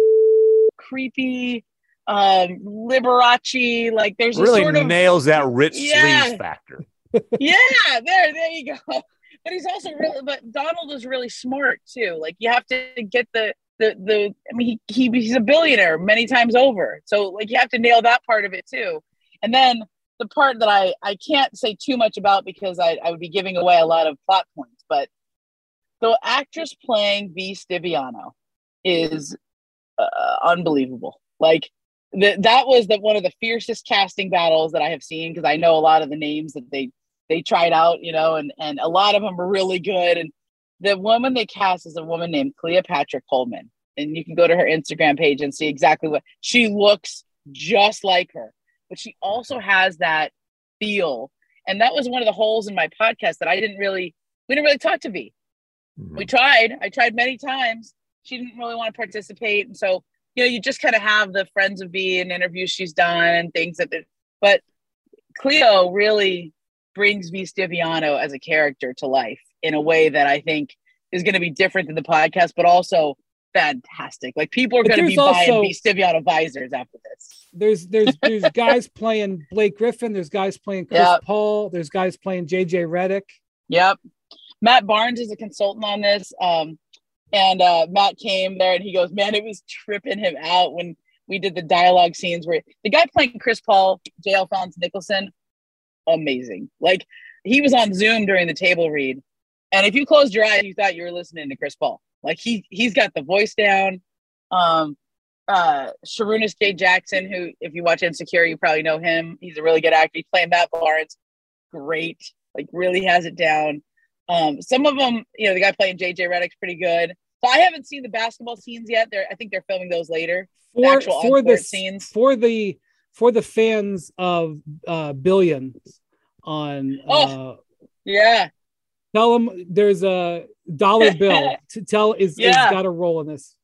creepy, um, Liberace. Like there's really a sort of nails that rich Yeah. sleaze factor. yeah, there, there you go. But he's also really, but Donald is really smart too. Like you have to get the the the. I mean, he, he he's a billionaire many times over, so like you have to nail that part of it too. And then the part that I I can't say too much about because I I would be giving away a lot of plot points, but the actress playing V. Stiviano is uh, unbelievable. Like the, that was the one of the fiercest casting battles that I have seen because I know a lot of the names that they they tried out, you know, and and a lot of them are really good. And the woman they cast is a woman named Cleopatra Coleman, and you can go to her Instagram page and see exactly what she looks just like her, but she also has that feel. And that was one of the holes in my podcast that I didn't really we didn't really talk to V. Mm-hmm. We tried. I tried many times. She didn't really want to participate. And so, you know, you just kind of have the Friends of V and interviews she's done and things that, but Cleo really brings V. Stiviano as a character to life in a way that I think is going to be different than the podcast, but also fantastic. Like people are But going to there's be buying also- B. Stiviano visors after this. There's there's there's guys playing Blake Griffin. There's guys playing Chris Yep. Paul. There's guys playing J J Redick. Yep. Matt Barnes is a consultant on this. Um, and uh, Matt came there and he goes, man, it was tripping him out when we did the dialogue scenes where the guy playing Chris Paul, J. Alphonse Nicholson, amazing. Like he was on Zoom during the table read. And if you closed your eyes, you thought you were listening to Chris Paul. Like he, he's got the voice down. Um, uh, Sharunas J. Jackson, who, if you watch Insecure, you probably know him. He's a really good actor. He's playing Matt Barnes. Great. Like really has it down. Um, some of them, you know, the guy playing J J Redick's pretty good. So I haven't seen the basketball scenes yet. They're, I think they're filming those later. The For actual for on-court the scenes. for the for the fans of uh, Billions on. Oh. Uh, Yeah. Tell them there's a dollar bill to tell is, Yeah. is got a role in this.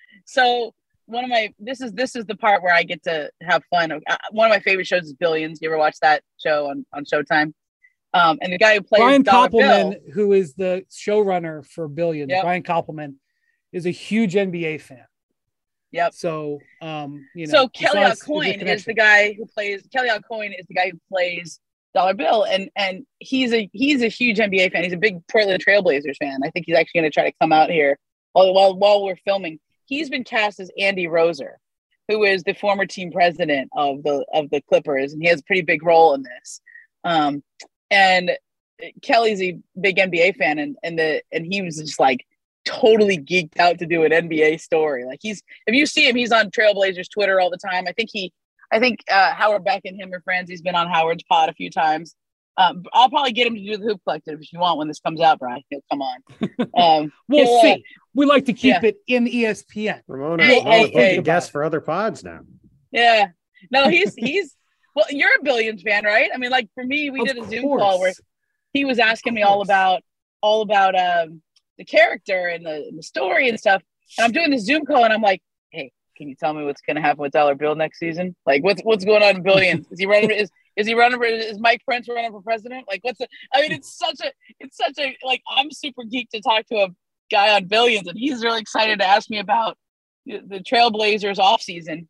So one of my this is this is the part where I get to have fun. Uh, one of my favorite shows is Billions. You ever watch that show on, on Showtime? Um, and the guy who plays Brian Dollar Koppelman, Bill, who is the showrunner for Billions, Yep. Brian Koppelman is a huge N B A fan. Yep. So, um, you know, so it's Kelly not- it's a Coyne is connection. the guy who plays Kelly Coyne is the guy who plays Dollar Bill, and and he's a he's a huge N B A fan. He's a big Portland Trailblazers fan. I think he's actually going to try to come out here while while while we're filming. He's been cast as Andy Roser, who is the former team president of the of the Clippers, and he has a pretty big role in this. Um, and Kelly's a big N B A fan, and and the and he was just like totally geeked out to do an N B A story. Like he's if you see him, he's on Trailblazers Twitter all the time. I think he. I think uh, Howard Beck and him are friends. He's been on Howard's pod a few times. Um, I'll probably get him to do the Hoop Collective if you want when this comes out, Brian. He'll come on. Um, We'll he'll, uh, see. We like to keep yeah. it in E S P N. Ramona, Hey, Ramona's hey, booking hey. guests for other pods now. Yeah. No, he's he's well, you're a Billions fan, right? I mean, like for me, we Of did a Zoom course. call where he was asking me all course. about all about um the character and the, and the story and stuff. And I'm doing the Zoom call and I'm like, hey, can you tell me what's gonna happen with Dollar Bill next season? Like what's what's going on in Billions? Is he running is is he running for is Mike Prince running for president? Like what's the I mean it's such a it's such a like I'm super geeked to talk to a guy on Billions and he's really excited to ask me about the, the Trailblazers off season.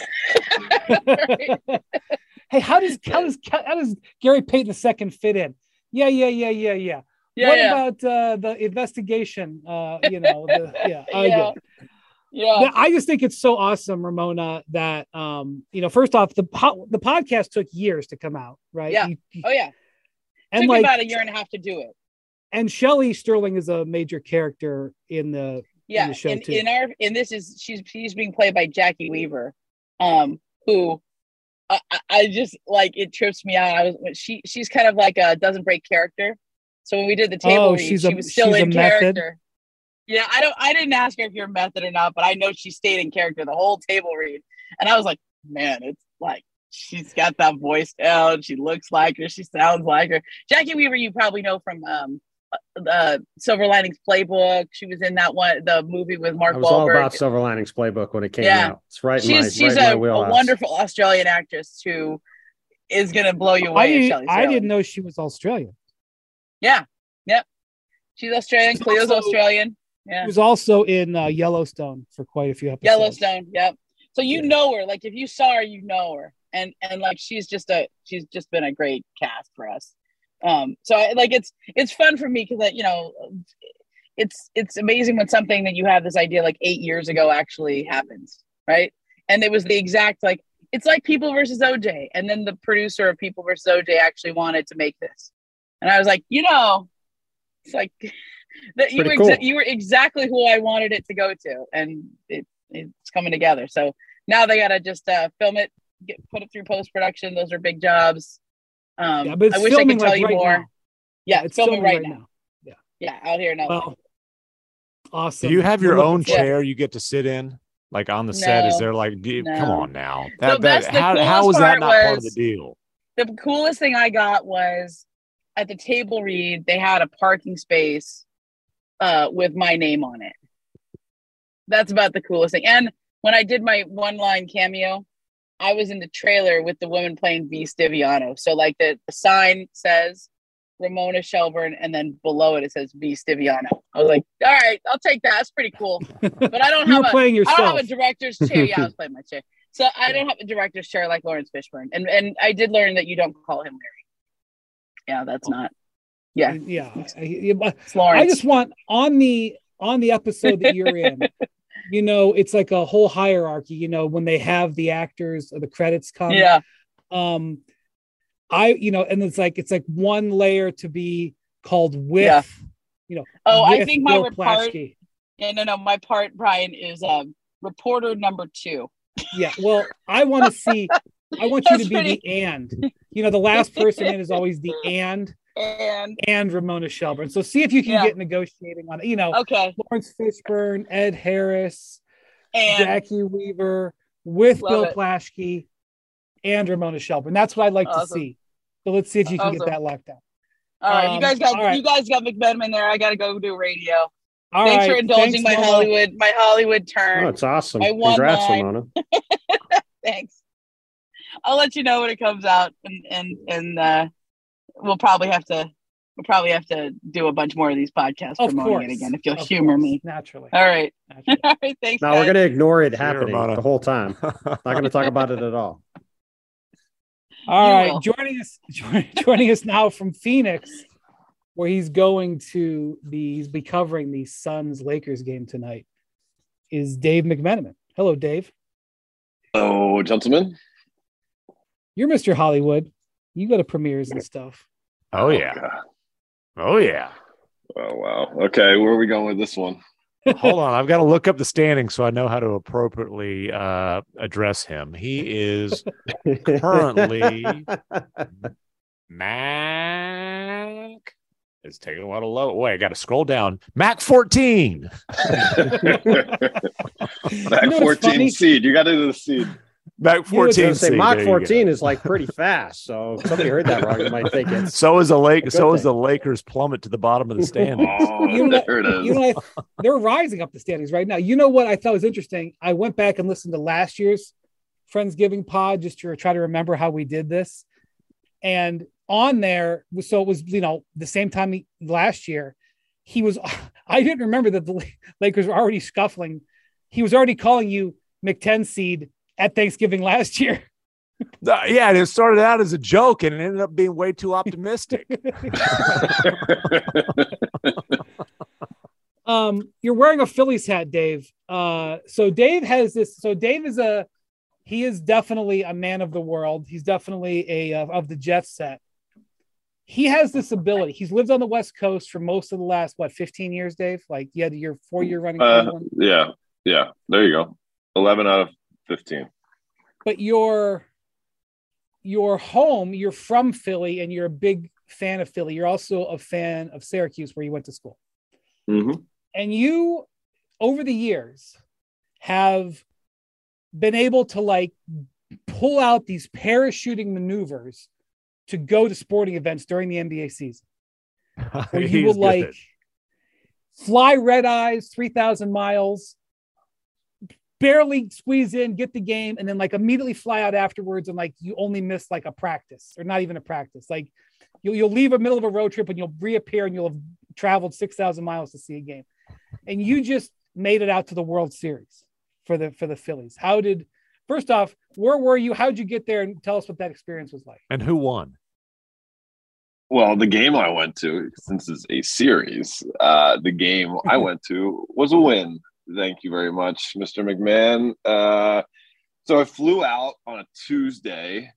Hey, how does how does how does Gary Payton the second fit in? Yeah, yeah, yeah, yeah, yeah. Yeah, what yeah. about uh, the investigation? Uh, you know, the, yeah, I Yeah. get it. Yeah. But I just think it's so awesome, Ramona, that um, you know, first off, the po- the podcast took years to come out, right? Yeah. You- you- Oh yeah. and Took like, me about a year and a half to do it. and Shelley Sterling is a major character in the Yeah. in the show in, too. in our in this is she's she's being played by Jackie Weaver, um, who I, I- I just like it trips me out. I was she she's kind of like a doesn't break character. So when we did the table Oh, read, she's she a- was still she's a in method? character. Yeah, I don't I didn't ask her if you're a method or not, but I know she stayed in character the whole table read. And I was like, man, it's like she's got that voice down. She looks like her. She sounds like her. Jackie Weaver, you probably know from um, the Silver Linings Playbook. She was in that one, the movie with Mark I was all Wahlberg. about Silver Linings Playbook when it came Yeah. out. It's right in she's my, she's right in my a, a wheelhouse. wonderful Australian actress who is going to blow you I, away. didn't- Shelley I Sterling. didn't know she was Australian. Yeah. Yep. She's Australian. She's Cleo's also- Australian. Yeah. She was also in uh, Yellowstone for quite a few episodes. Yellowstone. Yep. So you know her. Like if you saw her, you know her. And and like she's just a she's just been a great cast for us. Um. So I, like it's it's fun for me because you know it's it's amazing when something that you have this idea like eight years ago actually happens, right? And it was the exact like it's like People versus O J, and then the producer of People versus O J actually wanted to make this, and I was like, you know, it's like that you were Pretty exa- cool. you were exactly who I wanted it to go to, and it, it's coming together. So now they gotta just uh, film it, get put it through post production. Those are big jobs. Um, Yeah, but it's I wish I filming could tell like you right more. now. Yeah, it's filming, right, now. now. Yeah. Yeah, out here in L A. Well, awesome. Do you have your We're looking own forward- chair you get to sit in? Like on the set, is No. there like, do you- No. come on now. The That, that, best- the how, coolest how is that part not part of the was- deal? The coolest thing I got was at the table read, they had a parking space uh, with my name on it. That's about the coolest thing. And when I did my one line cameo, I was in the trailer with the woman playing B. Stiviano. So like the, the sign says Ramona Shelburne, and then below it it says B Stiviano. I was like, all right, I'll take that. That's pretty cool. But I don't You have were a playing I don't have yourself. a director's chair. Yeah, I was playing my chair. So I don't have a director's chair like Lawrence Fishburne. And and I did learn that you don't call him Larry. Yeah, that's not. Yeah. Yeah. I, I- It's Lawrence. I just want on the on the episode that you're in, you know, it's like a whole hierarchy, you know, when they have the actors or the credits come. Yeah. Um I, you know, and it's like it's like one layer to be called with, Yeah. you know. Oh, I with think my Bill part. Plaschke. Yeah, no, no. My part, Brian, is um, reporter number two. Yeah. Well, I want to see I want you That's to be pretty- the and. You know, the last person in is always the and And and Ramona Shelburne. So see if you can Yeah. get negotiating on it. You know, okay. Lawrence Fishburne, Ed Harris, And Jackie Weaver with Love Bill it. Plaschke and Ramona Shelburne. That's what I'd like to Awesome. see. So let's see if you can get Awesome. that locked down. all right, Um, you guys got all right. you guys got McMenamin in there. I gotta go do radio. All Thanks right. for indulging Thanks, my Mama. Hollywood my Hollywood turn. Oh, it's awesome. I won Congrats, mine. Ramona. Thanks. I'll let you know when it comes out, and and and uh, we'll probably have to we'll probably have to do a bunch more of these podcasts Of promoting course. it again if you'll Of humor course. me. Naturally. All right. Naturally. All right. Thanks. No, guys. we're going to ignore it See you, happening Ramona. the whole time. Not going to talk about it at all. All You right. will. Joining us joining us now from Phoenix, where he's going to be he's be covering the Suns Lakers game tonight, is Dave McMenamin. Hello, Dave. Hello, gentlemen. You're Mister Hollywood. You go to premieres and stuff. Oh yeah. God. Oh yeah. Oh, wow. Okay, where are we going with this one? Hold on, I've got to look up the standings so I know how to appropriately uh, address him. He is currently Mac. It's taking a while to load. Wait, I got to scroll down. Mac fourteen. Back You know what's fourteen funny? seed. You got into the seed. Mac I was fourteen. going to say seed. Mach There you go. fourteen is like pretty fast. So if somebody heard that wrong, you might think it's So is the Lake. good So is thing. the Lakers plummet to the bottom of the standings. Oh, You know, there it is. You know, I, they're rising up the standings right now. You know what I thought was interesting? I went back and listened to last year's Friendsgiving pod just to try to remember how we did this. And on there, so it was, you know, the same time he, last year, he was, I didn't remember that the Lakers were already scuffling. He was already calling you Mc ten seed at Thanksgiving last year. Uh, yeah, and it started out as a joke and it ended up being way too optimistic. Um, you're wearing a Phillies hat, Dave. Uh, so Dave has this. So Dave is a, he is definitely a man of the world. He's definitely a uh, of the jet set. He has this ability. He's lived on the West Coast for most of the last what fifteen years, Dave. Like you had your four year running. Uh, Cleveland. yeah, yeah. There you go. eleven out of fifteen. But your your home, you're from Philly, and you're a big fan of Philly. You're also a fan of Syracuse, where you went to school. Mm-hmm. And you, over the years, have been able to like pull out these parachuting maneuvers to go to sporting events during the N B A season, where you He's will good. like fly red eyes, three thousand miles, barely squeeze in, get the game, and then like immediately fly out afterwards. And like you only miss like a practice or not even a practice. Like you'll, you'll leave a middle of a road trip and you'll reappear and you'll have traveled six thousand miles to see a game. And you just made it out to the World Series for the, for the Phillies. How did, first off, where were you? How'd you get there? And tell us what that experience was like. And who won? Well, the game I went to, since it's a series, uh, the game I went to was a win. Thank you very much, Mister McMahon. Uh, so I flew out on a Tuesday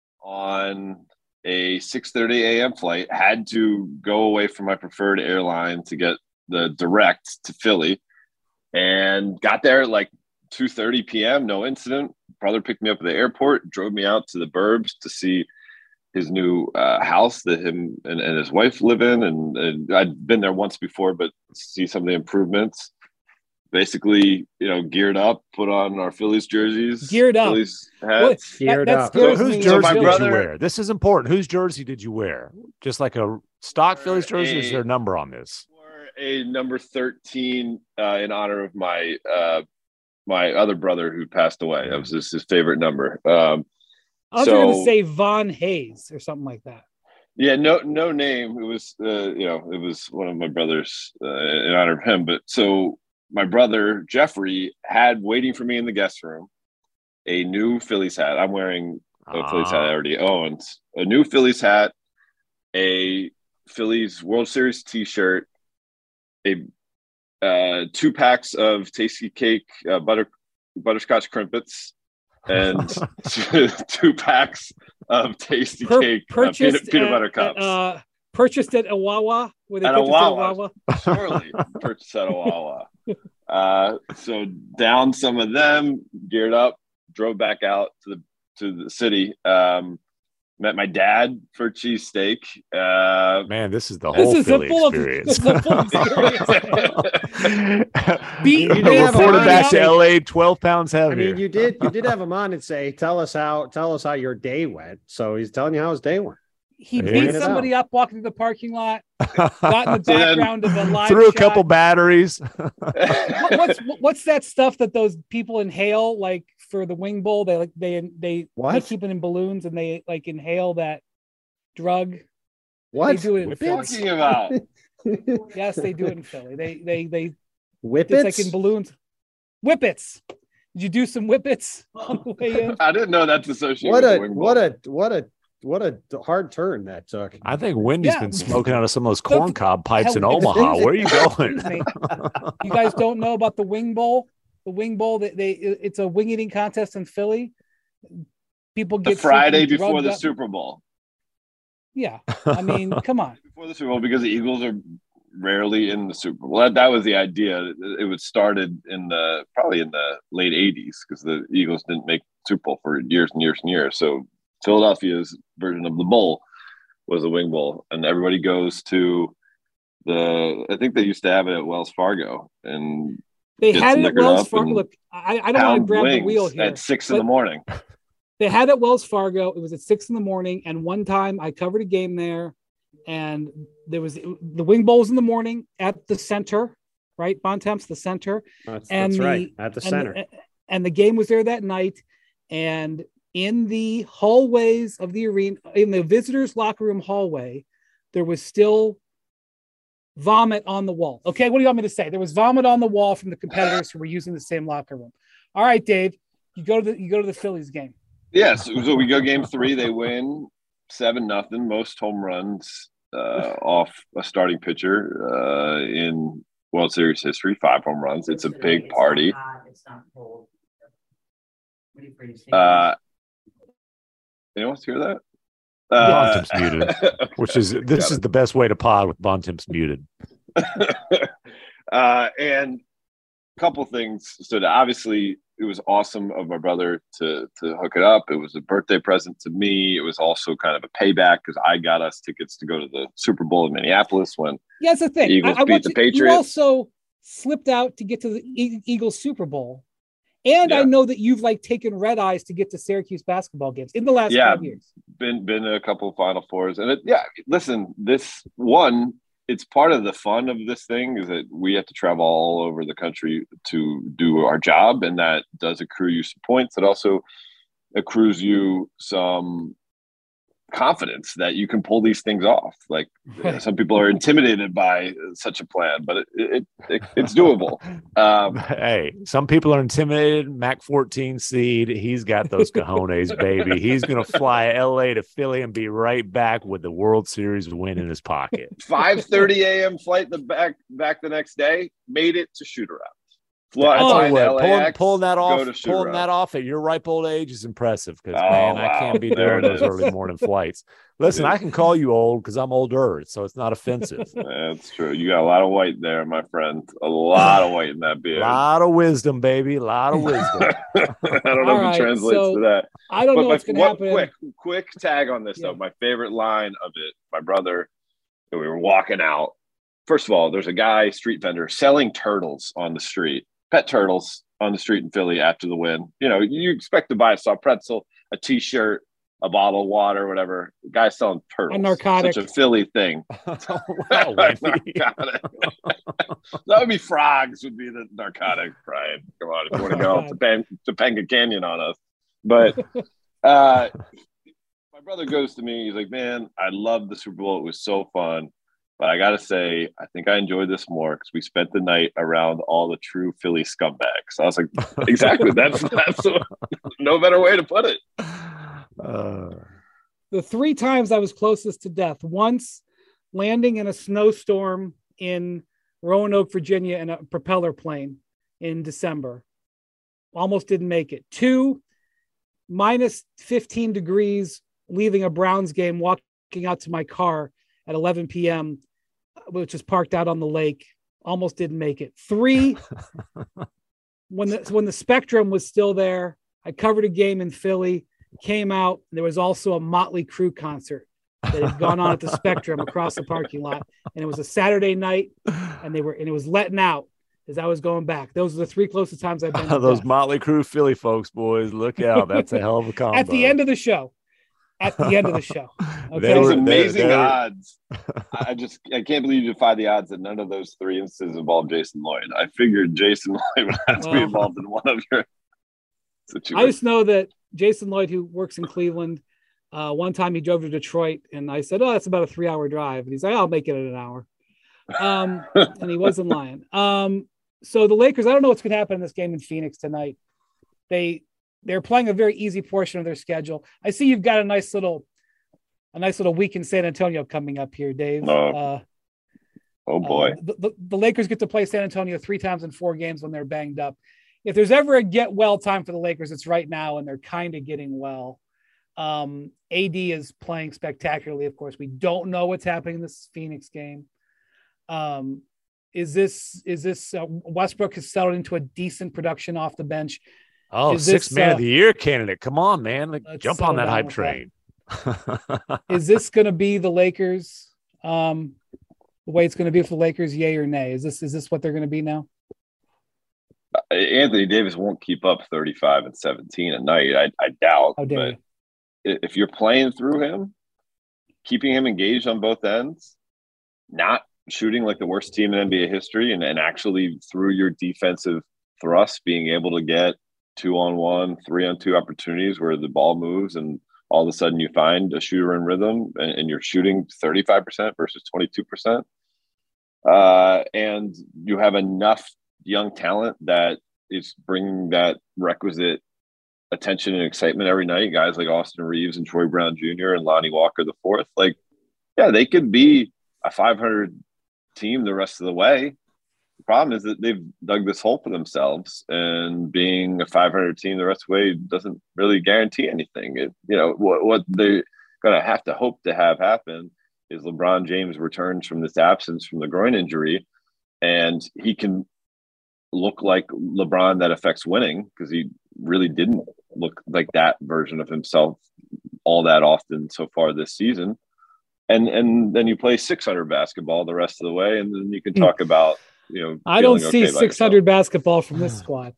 on a six thirty a.m. flight, had to go away from my preferred airline to get the direct to Philly, and got there at like two thirty p.m. No incident. Brother picked me up at the airport, drove me out to the burbs to see his new uh, house that him and, and his wife live in. And, and I'd been there once before, but see some of the improvements. Basically, you know, geared up, put on our Phillies jerseys. Geared up. Phillies What? hats. That, Geared that up. scares Whose me. So jersey my did brother- you wear? This is important. Whose jersey did you wear? Just like a stock Phillies jersey? Or is a- there a number on this? Wore a number thirteen uh, in honor of my uh, my other brother who passed away. That was his, his favorite number. Um, I was so, going to say Von Hayes or something like that. Yeah, no, no name. It was, uh, you know, it was one of my brothers uh, in honor of him. But so my brother Jeffrey had waiting for me in the guest room a new Phillies hat. I'm wearing a ah. Phillies hat I already owned. A new Phillies hat, a Phillies World Series T-shirt, a uh, two packs of Tasty Cake uh, butter butterscotch crimpets, and two, two packs of Tasty per- Cake uh, peanut, peanut butter cups. At, uh, purchased at a Wawa. Where they at a Wawa. Wawa. Surely purchased at a Wawa. Uh, so down some of them, geared up, drove back out to the to the city. Um, met my dad for cheesesteak. Uh, Man, this is the whole Philly experience. Beat reported back to L A twelve pounds heavier. I mean, you did you did have him on and say, tell us how tell us how your day went. So he's telling you how his day went. He beat somebody up walking through the parking lot, got in the background of a live threw a shot. couple batteries. what, what's what's that stuff that those people inhale like for the wing bowl? They like they they, they keep it in balloons and they like inhale that drug. What? They do it in what are you talking about? Yes, they do it in Philly. They they they whippets it's like in balloons. Whippets. Did you do some whippets on the way in? I didn't know that's associated what with a the wing bowl. what a what a What a hard turn that took. I think Wendy's yeah. been smoking out of some of those corn cob pipes in Omaha. Where are you going? You guys don't know about the Wing Bowl? The Wing Bowl, they, they it's a wing eating contest in Philly. People get the Friday before the up. Super Bowl. Yeah. I mean, come on. Before the Super Bowl, because the Eagles are rarely in the Super Bowl. That, that was the idea. It was started in the probably in the late eighties because the Eagles didn't make Super Bowl for years and years and years. So Philadelphia's version of the bowl was the Wing Bowl, and everybody goes to the. I think they used to have it at Wells Fargo, and they had it at Wells Fargo. Look, I, I don't want to grab the wheel here. At six in the morning, they had it at Wells Fargo. It was at six in the morning, and one time I covered a game there, and there was the Wing Bowls in the morning at the center, right? Bontemps, the center, that's, and that's the, right at the center, and, and the game was there that night, and. In the hallways of the arena, in the visitors' locker room hallway, there was still vomit on the wall. Okay, what do you want me to say? There was vomit on the wall from the competitors who were using the same locker room. All right, Dave, you go to the you go to the Phillies game. Yes, so we go game three. They win seven nothing. Most home runs uh, off a starting pitcher uh, in World Series history. Five home runs. It's a big party. Uh, Anyone else hear that? Uh, Bontemps muted, which is this is the best way to pod with Bontemps muted. uh, and a couple things stood out. Obviously, it was awesome of my brother to to hook it up. It was a birthday present to me. It was also kind of a payback because I got us tickets to go to the Super Bowl in Minneapolis when yeah, that's the thing. the Eagles I, I beat the you, Patriots. You also slipped out to get to the e- Eagles Super Bowl. And yeah. I know that you've like taken red eyes to get to Syracuse basketball games in the last yeah, five years. Been been a couple of Final Fours, and it, yeah. Listen, this one, it's part of the fun of this thing is that we have to travel all over the country to do our job, and that does accrue you some points. It also accrues you some confidence that you can pull these things off. Like right. some people are intimidated by such a plan, but it, it, it it's doable. Um, hey, some people are intimidated. Mac fourteen seed, he's got those cojones, baby. He's gonna fly L A to Philly and be right back with the World Series win in his pocket. five thirty a.m. flight the back back the next day. Made it to shoot around. Fly, oh, what, pulling, pulling that off, pulling around. that off at your ripe old age is impressive. Because oh, man, wow. I can't be doing those early morning flights. Listen, I can call you old because I'm older, so it's not offensive. That's true. You got a lot of white there, my friend. A lot of white in that beard. A lot of wisdom, baby. A lot of wisdom. I don't know All if right, it translates so to that. I don't but know what's going to happen. Quick, quick tag on this yeah. though. My favorite line of it. My brother, we were walking out. First of all, there's a guy, street vendor, selling turtles on the street. Pet turtles on the street in Philly after the win. You know, you expect to buy a soft pretzel, a T-shirt, a bottle of water, whatever. The guy's selling turtles. A narcotic. Such a Philly thing. Wow, narcotic. That would be frogs would be the narcotic, Brian. Come on, if you want to go to Topanga Canyon on us. But uh, my brother goes to me. He's like, man, I loved the Super Bowl. It was so fun. But I got to say, I think I enjoyed this more because we spent the night around all the true Philly scumbags. I was like, exactly. That's, that's a, no better way to put it. Uh... The three times I was closest to death, once landing in a snowstorm in Roanoke, Virginia, in a propeller plane in December. Almost didn't make it. Two, minus fifteen degrees, leaving a Browns game, walking out to my car at eleven p.m., which is parked out on the lake. Almost didn't make it. Three, when the when the Spectrum was still there, I covered a game in Philly, came out, and there was also a Motley Crue concert that had gone on at the Spectrum across the parking lot. And it was a Saturday night, and they were and it was letting out as I was going back. Those are the three closest times I've been to Those death. Motley Crue Philly folks, boys, look out. That's a hell of a combo. At the end of the show. At the end of the show. Okay. Those amazing they're, they're... odds. I just I can't believe you defy the odds that none of those three instances involved Jason Lloyd. I figured Jason Lloyd would have to well, be involved in one of your situations. I just know that Jason Lloyd, who works in Cleveland, uh, one time he drove to Detroit, and I said, oh, that's about a three-hour drive. And he's like, I'll make it in an hour. Um, and he wasn't lying. Um, so the Lakers, I don't know what's going to happen in this game in Phoenix tonight. They they're playing a very easy portion of their schedule. I see you've got a nice little a nice little week in San Antonio coming up here, Dave. Oh, uh, oh boy. Uh, the, the, the Lakers get to play San Antonio three times in four games when they're banged up. If there's ever a get well time for the Lakers, it's right now, and they're kind of getting well. Um, A D is playing spectacularly. Of course, we don't know what's happening in this Phoenix game. Um, is this is this uh, Westbrook has settled into a decent production off the bench? Oh, is six this, man uh, of the year candidate. Come on, man. Like, jump on that hype train. That. Is this going to be the Lakers? Um, the way it's going to be for the Lakers, yay or nay? Is this is this what they're going to be now? Anthony Davis won't keep up thirty-five and seventeen a night. I, I doubt. How dare but you. If you're playing through him, keeping him engaged on both ends, not shooting like the worst team in N B A history, and, and actually through your defensive thrust, being able to get two on one, three on two opportunities where the ball moves and all of a sudden you find a shooter in rhythm and, and you're shooting thirty-five percent versus twenty-two percent. Uh, and you have enough young talent that is bringing that requisite attention and excitement every night. Guys like Austin Reeves and Troy Brown Junior and Lonnie Walker the fourth. Like, yeah, they could be a five hundred team the rest of the way. The problem is that they've dug this hole for themselves, and being a five hundred team the rest of the way doesn't really guarantee anything. It, you know, what, what they're going to have to hope to have happen is LeBron James returns from this absence from the groin injury, and he can look like LeBron that affects winning, because he really didn't look like that version of himself all that often so far this season. And and then you play six hundred basketball the rest of the way, and then you can talk about, you know, I don't see okay six hundred basketball from this squad.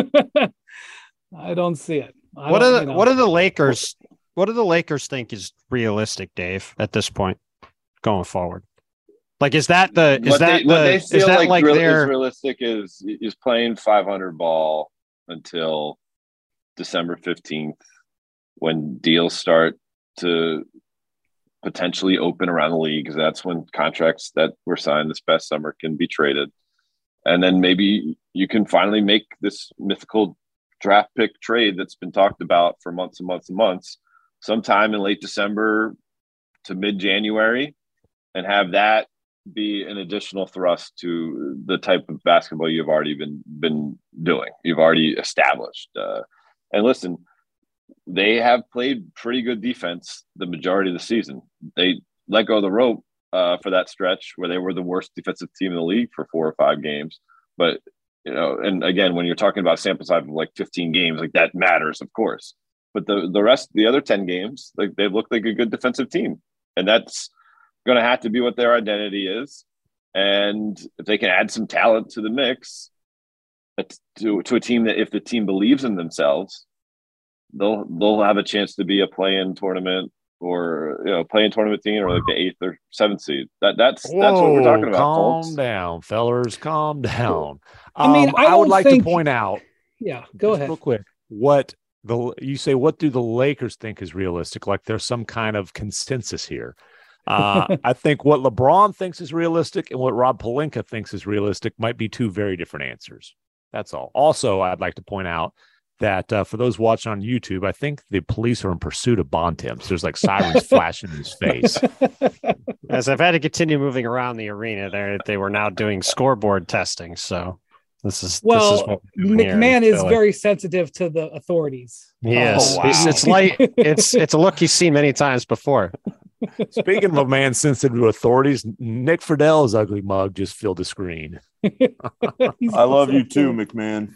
I don't see it. I what are the, you know. what are the Lakers? What do the Lakers think is realistic, Dave, at this point going forward? Like, is that the is what that they, the what they is feel that like, like real, their is realistic is is playing five hundred ball until December fifteenth, when deals start to potentially open around the league, because that's when contracts that were signed this past summer can be traded. And then maybe you can finally make this mythical draft pick trade that's been talked about for months and months and months, sometime in late December to mid-January, and have that be an additional thrust to the type of basketball you've already been been doing. You've already established. Uh, and listen, they have played pretty good defense the majority of the season. They let go of the rope uh, for that stretch where they were the worst defensive team in the league for four or five games. But, you know, and again, when you're talking about sample size of like fifteen games, like that matters, of course. But the, the rest, the other ten games, like they've looked like a good defensive team. And that's going to have to be what their identity is. And if they can add some talent to the mix, to, to a team that if the team believes in themselves, they'll they'll have a chance to be a play-in tournament or, you know, play-in tournament team, or like the eighth or seventh seed. That that's Whoa, that's what we're talking about. Calm folks. down, fellers. Calm down. I mean, um, I, I would don't like think... to point out. Yeah, go ahead. Real quick. What the you say, what do the Lakers think is realistic? Like there's some kind of consensus here. Uh, I think what LeBron thinks is realistic and what Rob Pelinka thinks is realistic might be two very different answers. That's all. Also, I'd like to point out that uh, for those watching on YouTube, I think the police are in pursuit of Bontemps. There's like sirens flashing in his face. As I've had to continue moving around the arena, there they were now doing scoreboard testing. So this is well, this is what we're doing McMahon here in is Philly. very sensitive to the authorities. Yes, Oh, wow. it's, it's like it's it's a look he's seen many times before. Speaking of a man sensitive to authorities, Nick Friedell's ugly mug just filled the screen. I love you too, McMahon.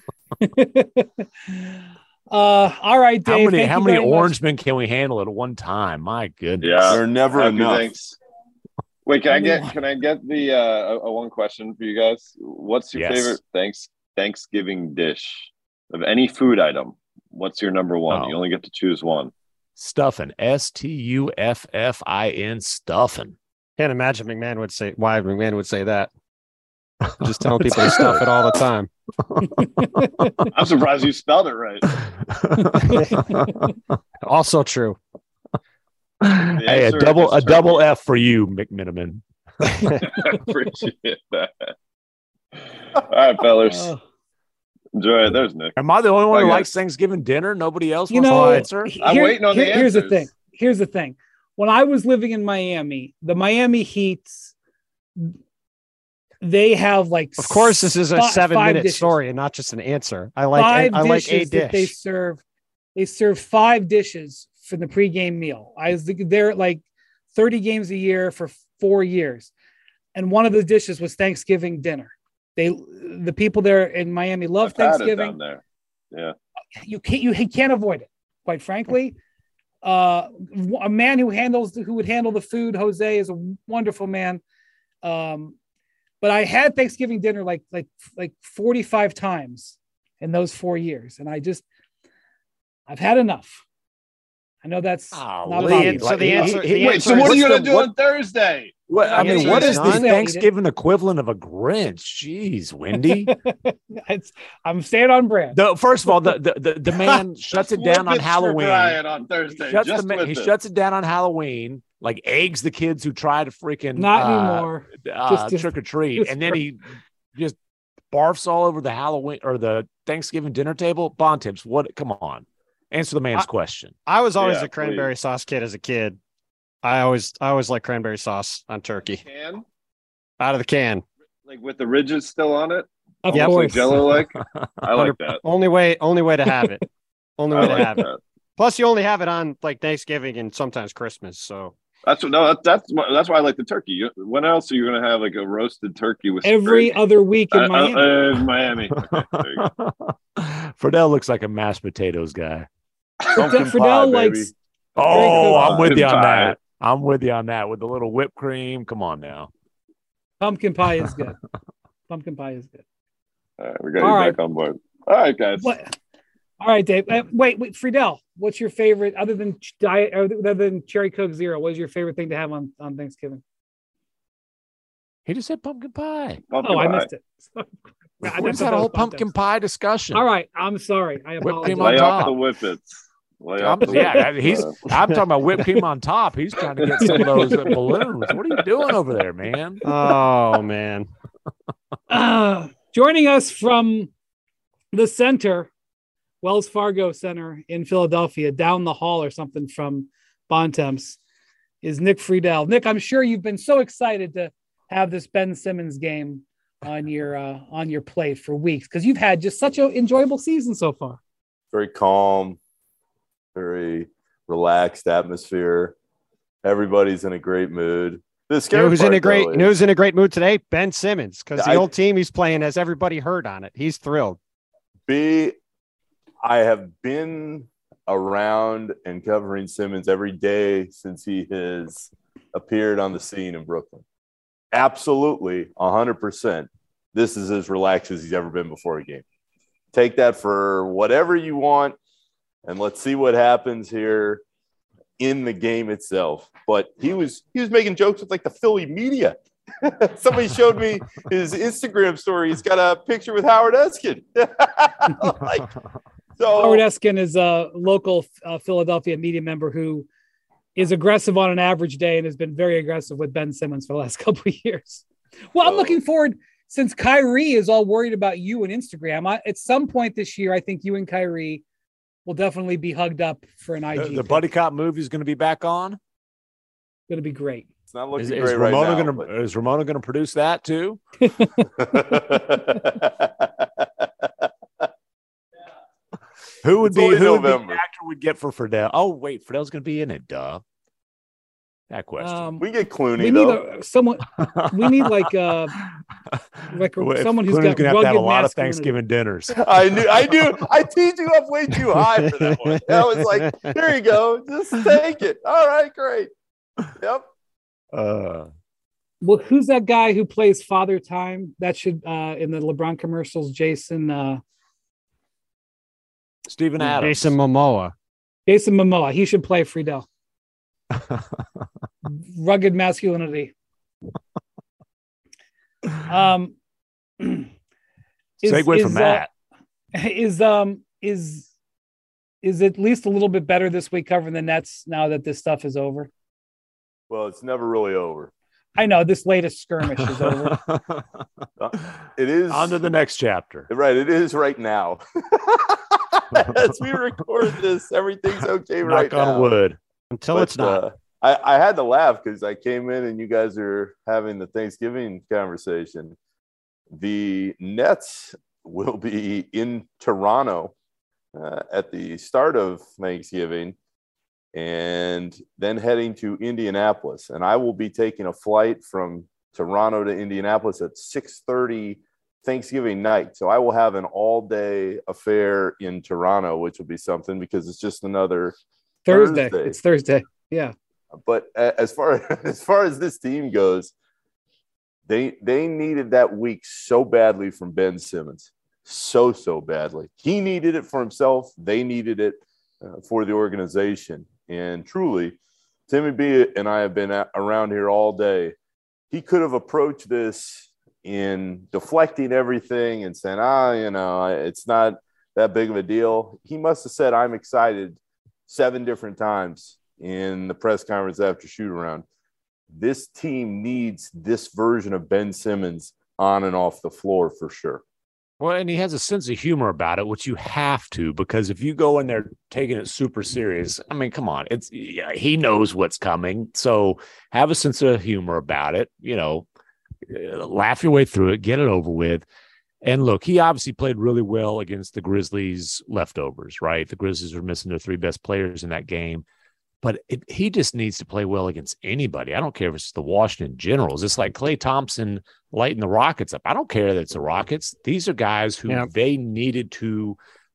uh, all right, Dave. How many thank how you many very much. Orangemen can we handle at one time? My goodness. Yeah, They're never Happy enough. Thanks. Wait, can I get can I get the uh, a, a one question for you guys? What's your Yes. favorite thanks Thanksgiving dish of any food item? What's your number one? Oh. You only get to choose one. Stuffing. S T U F F I N stuffing. Can't imagine McMahon would say why McMahon would say that. Just telling people to stuff it all the time. I'm surprised you spelled it right. Also true. The Hey, a answer double is a double turkey. F for you, McMiniman. Appreciate that. All right, fellas. Uh, Enjoy it. There's Nick. Am I the only one Bye, who guys. likes Thanksgiving dinner? Nobody else you wants know, to answer? I'm here- waiting on the here- Here's the answers. thing. Here's the thing. When I was living in Miami, the Miami Heats, they have like Of course, this is a fi- seven five minute dishes. story and not just an answer. I like five I like a dishes that they dish. serve. They serve five dishes for the pregame meal. I was there like thirty games a year for four years, and one of the dishes was Thanksgiving dinner. They, the people there in Miami, love I've had it Thanksgiving. down there. Yeah. You can't, you can't avoid it. Quite frankly, uh, a man who handles who would handle the food, Jose, is a wonderful man. Um, but I had Thanksgiving dinner like like like forty-five times in those four years, and I just I've had enough. I know that's Oh, not Lee, about So like, the he- answer, he- the Wait, answer so what is- are you what's going to the- do what- on Thursday? What, I Yeah, mean, yeah, what yeah. is the Done. Thanksgiving equivalent of a Grinch? Jeez, Wendy. it's, I'm staying on brand. The, first of all, the, the, the, the man shuts it down on Whippets for Halloween. Brian on Thursday. Shuts Just the, ma- he whippets. shuts it down on Halloween, like eggs the kids who try to freaking Not uh, anymore. uh, Just- just- trick or treat, just and then for- he just barfs all over the Halloween or the Thanksgiving dinner table. Bontemps, what? Come on, answer the man's I- question. I was always Yeah, a cranberry sauce kid as a kid. I always I always like cranberry sauce on turkey Can? out of the can. Like with the ridges still on it? Of Almost course. like Jello like? I like that. Only way only way to have it. Only I way to like have it. that. Plus, you only have it on like Thanksgiving and sometimes Christmas. So That's what, no, that, that's why- that's why I like the turkey. You, when else are you going to have like a roasted turkey with some Every gravy? other week in Uh, uh, Miami. uh, in Miami. Okay, there you go. Friedel looks like a mashed potatoes guy. Pumpkin Friedel pie, likes- baby. Oh, I'm with you on Pie. that. I'm with you on that with the little whipped cream. Come on now. Pumpkin pie is good. Pumpkin pie is good. All right, we got All you right. back on board. All right, guys. What? All right, Dave. Uh, wait, wait, Friedel. What's your favorite other than ch- diet, other than Cherry Coke Zero? What is your favorite thing to have on, on Thanksgiving? He just said pumpkin pie. Pumpkin Oh, I pie. missed it. I We thought just that had a was whole Bontemps. pumpkin pie discussion. All right, I'm sorry. I Whipped cream apologize. on Lay off top. the whippets. Lay I'm- off the yeah, whippets. he's. Uh, I'm talking about whipped cream on top. He's trying to get some of those uh, balloons. What are you doing over there, man? oh man. Uh, joining us from the center, Wells Fargo Center in Philadelphia, down the hall or something from Bontemps, is Nick Friedel. Nick, I'm sure you've been so excited to have this Ben Simmons game on your uh, on your plate for weeks because you've had just such an enjoyable season so far. Very calm, very relaxed atmosphere. Everybody's in a great mood. The You know scary who's part, in a great though, you know who's in a great mood today? Ben Simmons, because the I- old team he's playing has everybody heard on it. He's thrilled. B, I have been around and covering Simmons every day since he has appeared on the scene in Brooklyn. Absolutely, one hundred percent. This is as relaxed as he's ever been before a game. Take that for whatever you want, and let's see what happens here in the game itself. But he was he was making jokes with like the Philly media. Somebody showed me his Instagram story. He's got a picture with Howard Eskin. Like, So, Howard Eskin is a local uh, Philadelphia media member who is aggressive on an average day and has been very aggressive with Ben Simmons for the last couple of years. Well, I'm So- looking forward, since Kyrie is all worried about you and Instagram, I, at some point this year, I think you and Kyrie will definitely be hugged up for an I G. The, the Buddy Cop movie is going to be back on. Going to be great. it's not looking Is, great is right Ramona now. going but- to is Ramona going to produce that too? Who would It's be only who would be November. the actor would get for Friedel? Oh wait, Friedel's going to be in it. Duh. That question. Um, we get Clooney we need though. a, someone. We need like uh like Well, if someone who's Clooney's got gonna have to have a rugged lot of masculinity. Thanksgiving dinners. I knew, I knew, I teed you up way too high for that one. I was like, "Here you go, just take it." All right, great. Yep. Uh, Well, who's that guy who plays Father Time? That should uh in the LeBron commercials. Jason uh Stephen Adams. Jason Momoa. Jason Momoa. He should play Friedel. Rugged masculinity. Um, is, Segue is, from uh, that. is um is is at least a little bit better this week covering the Nets now that this stuff is over. Well, it's never really over. I know this latest skirmish is over. It is On to the next chapter. right. It is right now. As we record this, everything's okay right Knock on now. wood. Until But, it's not. uh, I, I had to laugh because I came in and you guys are having the Thanksgiving conversation. The Nets will be in Toronto uh, at the start of Thanksgiving and then heading to Indianapolis. And I will be taking a flight from Toronto to Indianapolis at six thirty Thanksgiving night. So I will have an all-day affair in Toronto, which will be something because it's just another Thursday. Thursday. It's Thursday. Yeah. But a- as far as far as this team goes, they they needed that week so badly from Ben Simmons, so so badly. He needed it for himself. They needed it uh, for the organization. And truly, Timmy B and I have been at, around here all day. He could have approached this in deflecting everything and saying, "Ah, you know, it's not that big of a deal." He must have said, "I'm excited," seven different times in the press conference after shoot around. This team needs this version of Ben Simmons on and off the floor for sure. Well, and he has a sense of humor about it, which you have to, because if you go in there taking it super serious, I mean, come on, it's yeah, he knows what's coming. So have a sense of humor about it, you know, laugh your way through it, get it over with. And look, he obviously played really well against the Grizzlies leftovers, right? The Grizzlies were missing their three best players in that game. But it, he just needs to play well against anybody. I don't care if it's the Washington Generals. It's like Klay Thompson lighting the Rockets up. I don't care that it's the Rockets. These are guys who Yeah. they needed to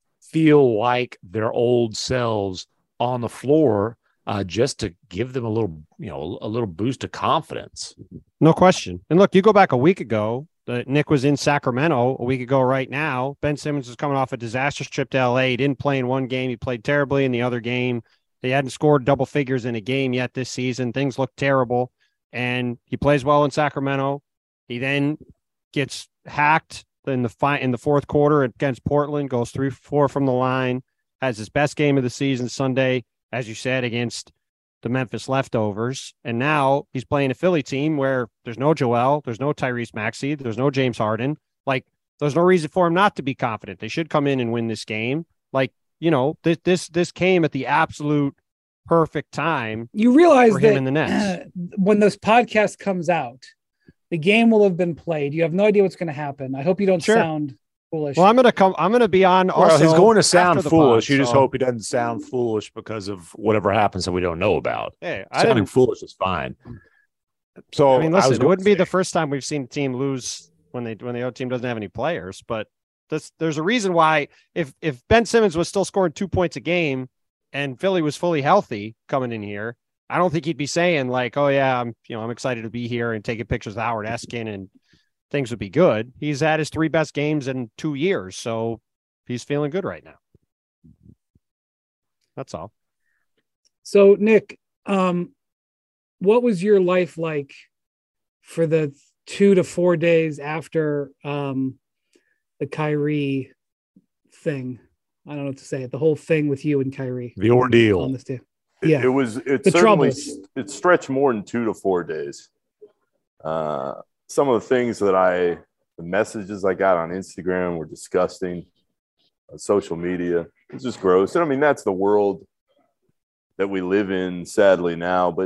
feel like their old selves on the floor uh, just to give them a little, you know, a little boost of confidence. No question. And look, you go back a week ago, the, Nick was in Sacramento a week ago right now. Ben Simmons was coming off a disastrous trip to L A. He didn't play in one game. He played terribly in the other game. They hadn't scored double figures in a game yet this season. Things look terrible. And he plays well in Sacramento. He then gets hacked in the fi- in the fourth quarter against Portland, goes three four from the line, has his best game of the season Sunday, as you said, against the Memphis leftovers. And now he's playing a Philly team where there's no Joel, there's no Tyrese Maxey, there's no James Harden. Like, there's no reason for him not to be confident. They should come in and win this game. Like, you know, this this this came at the absolute perfect time. You realize for him that in the Nets. uh, when this podcast comes out, the game will have been played. You have no idea what's going to happen. I hope you don't Sure. sound foolish. Well, I'm gonna come. I'm gonna be on. Also, Well, he's going to after sound the foolish. pod, you just so- hope he doesn't sound foolish because of whatever happens that we don't know about. Hey, I Sounding didn't. foolish is fine. So I mean, I was listen, it going wouldn't to be say- the first time we've seen a team lose when they when the other team doesn't have any players. But this, there's a reason why. If if Ben Simmons was still scoring two points a game, and Philly was fully healthy coming in here, I don't think he'd be saying like, "Oh yeah, I'm you know I'm excited to be here and taking pictures of Howard Eskin and things would be good." He's had his three best games in two years, so he's feeling good right now. That's all. So, Nick, um, what was your life like for the two to four days after um, the Kyrie thing? I don't know what to say. The whole thing with you and Kyrie. The ordeal. On this day. It, Yeah. it was, it The certainly, troubles. it stretched more than two to four days. Uh, some of the things that I, the messages I got on Instagram were disgusting. On social media, it's just gross. And I mean, that's the world that we live in, sadly, now. But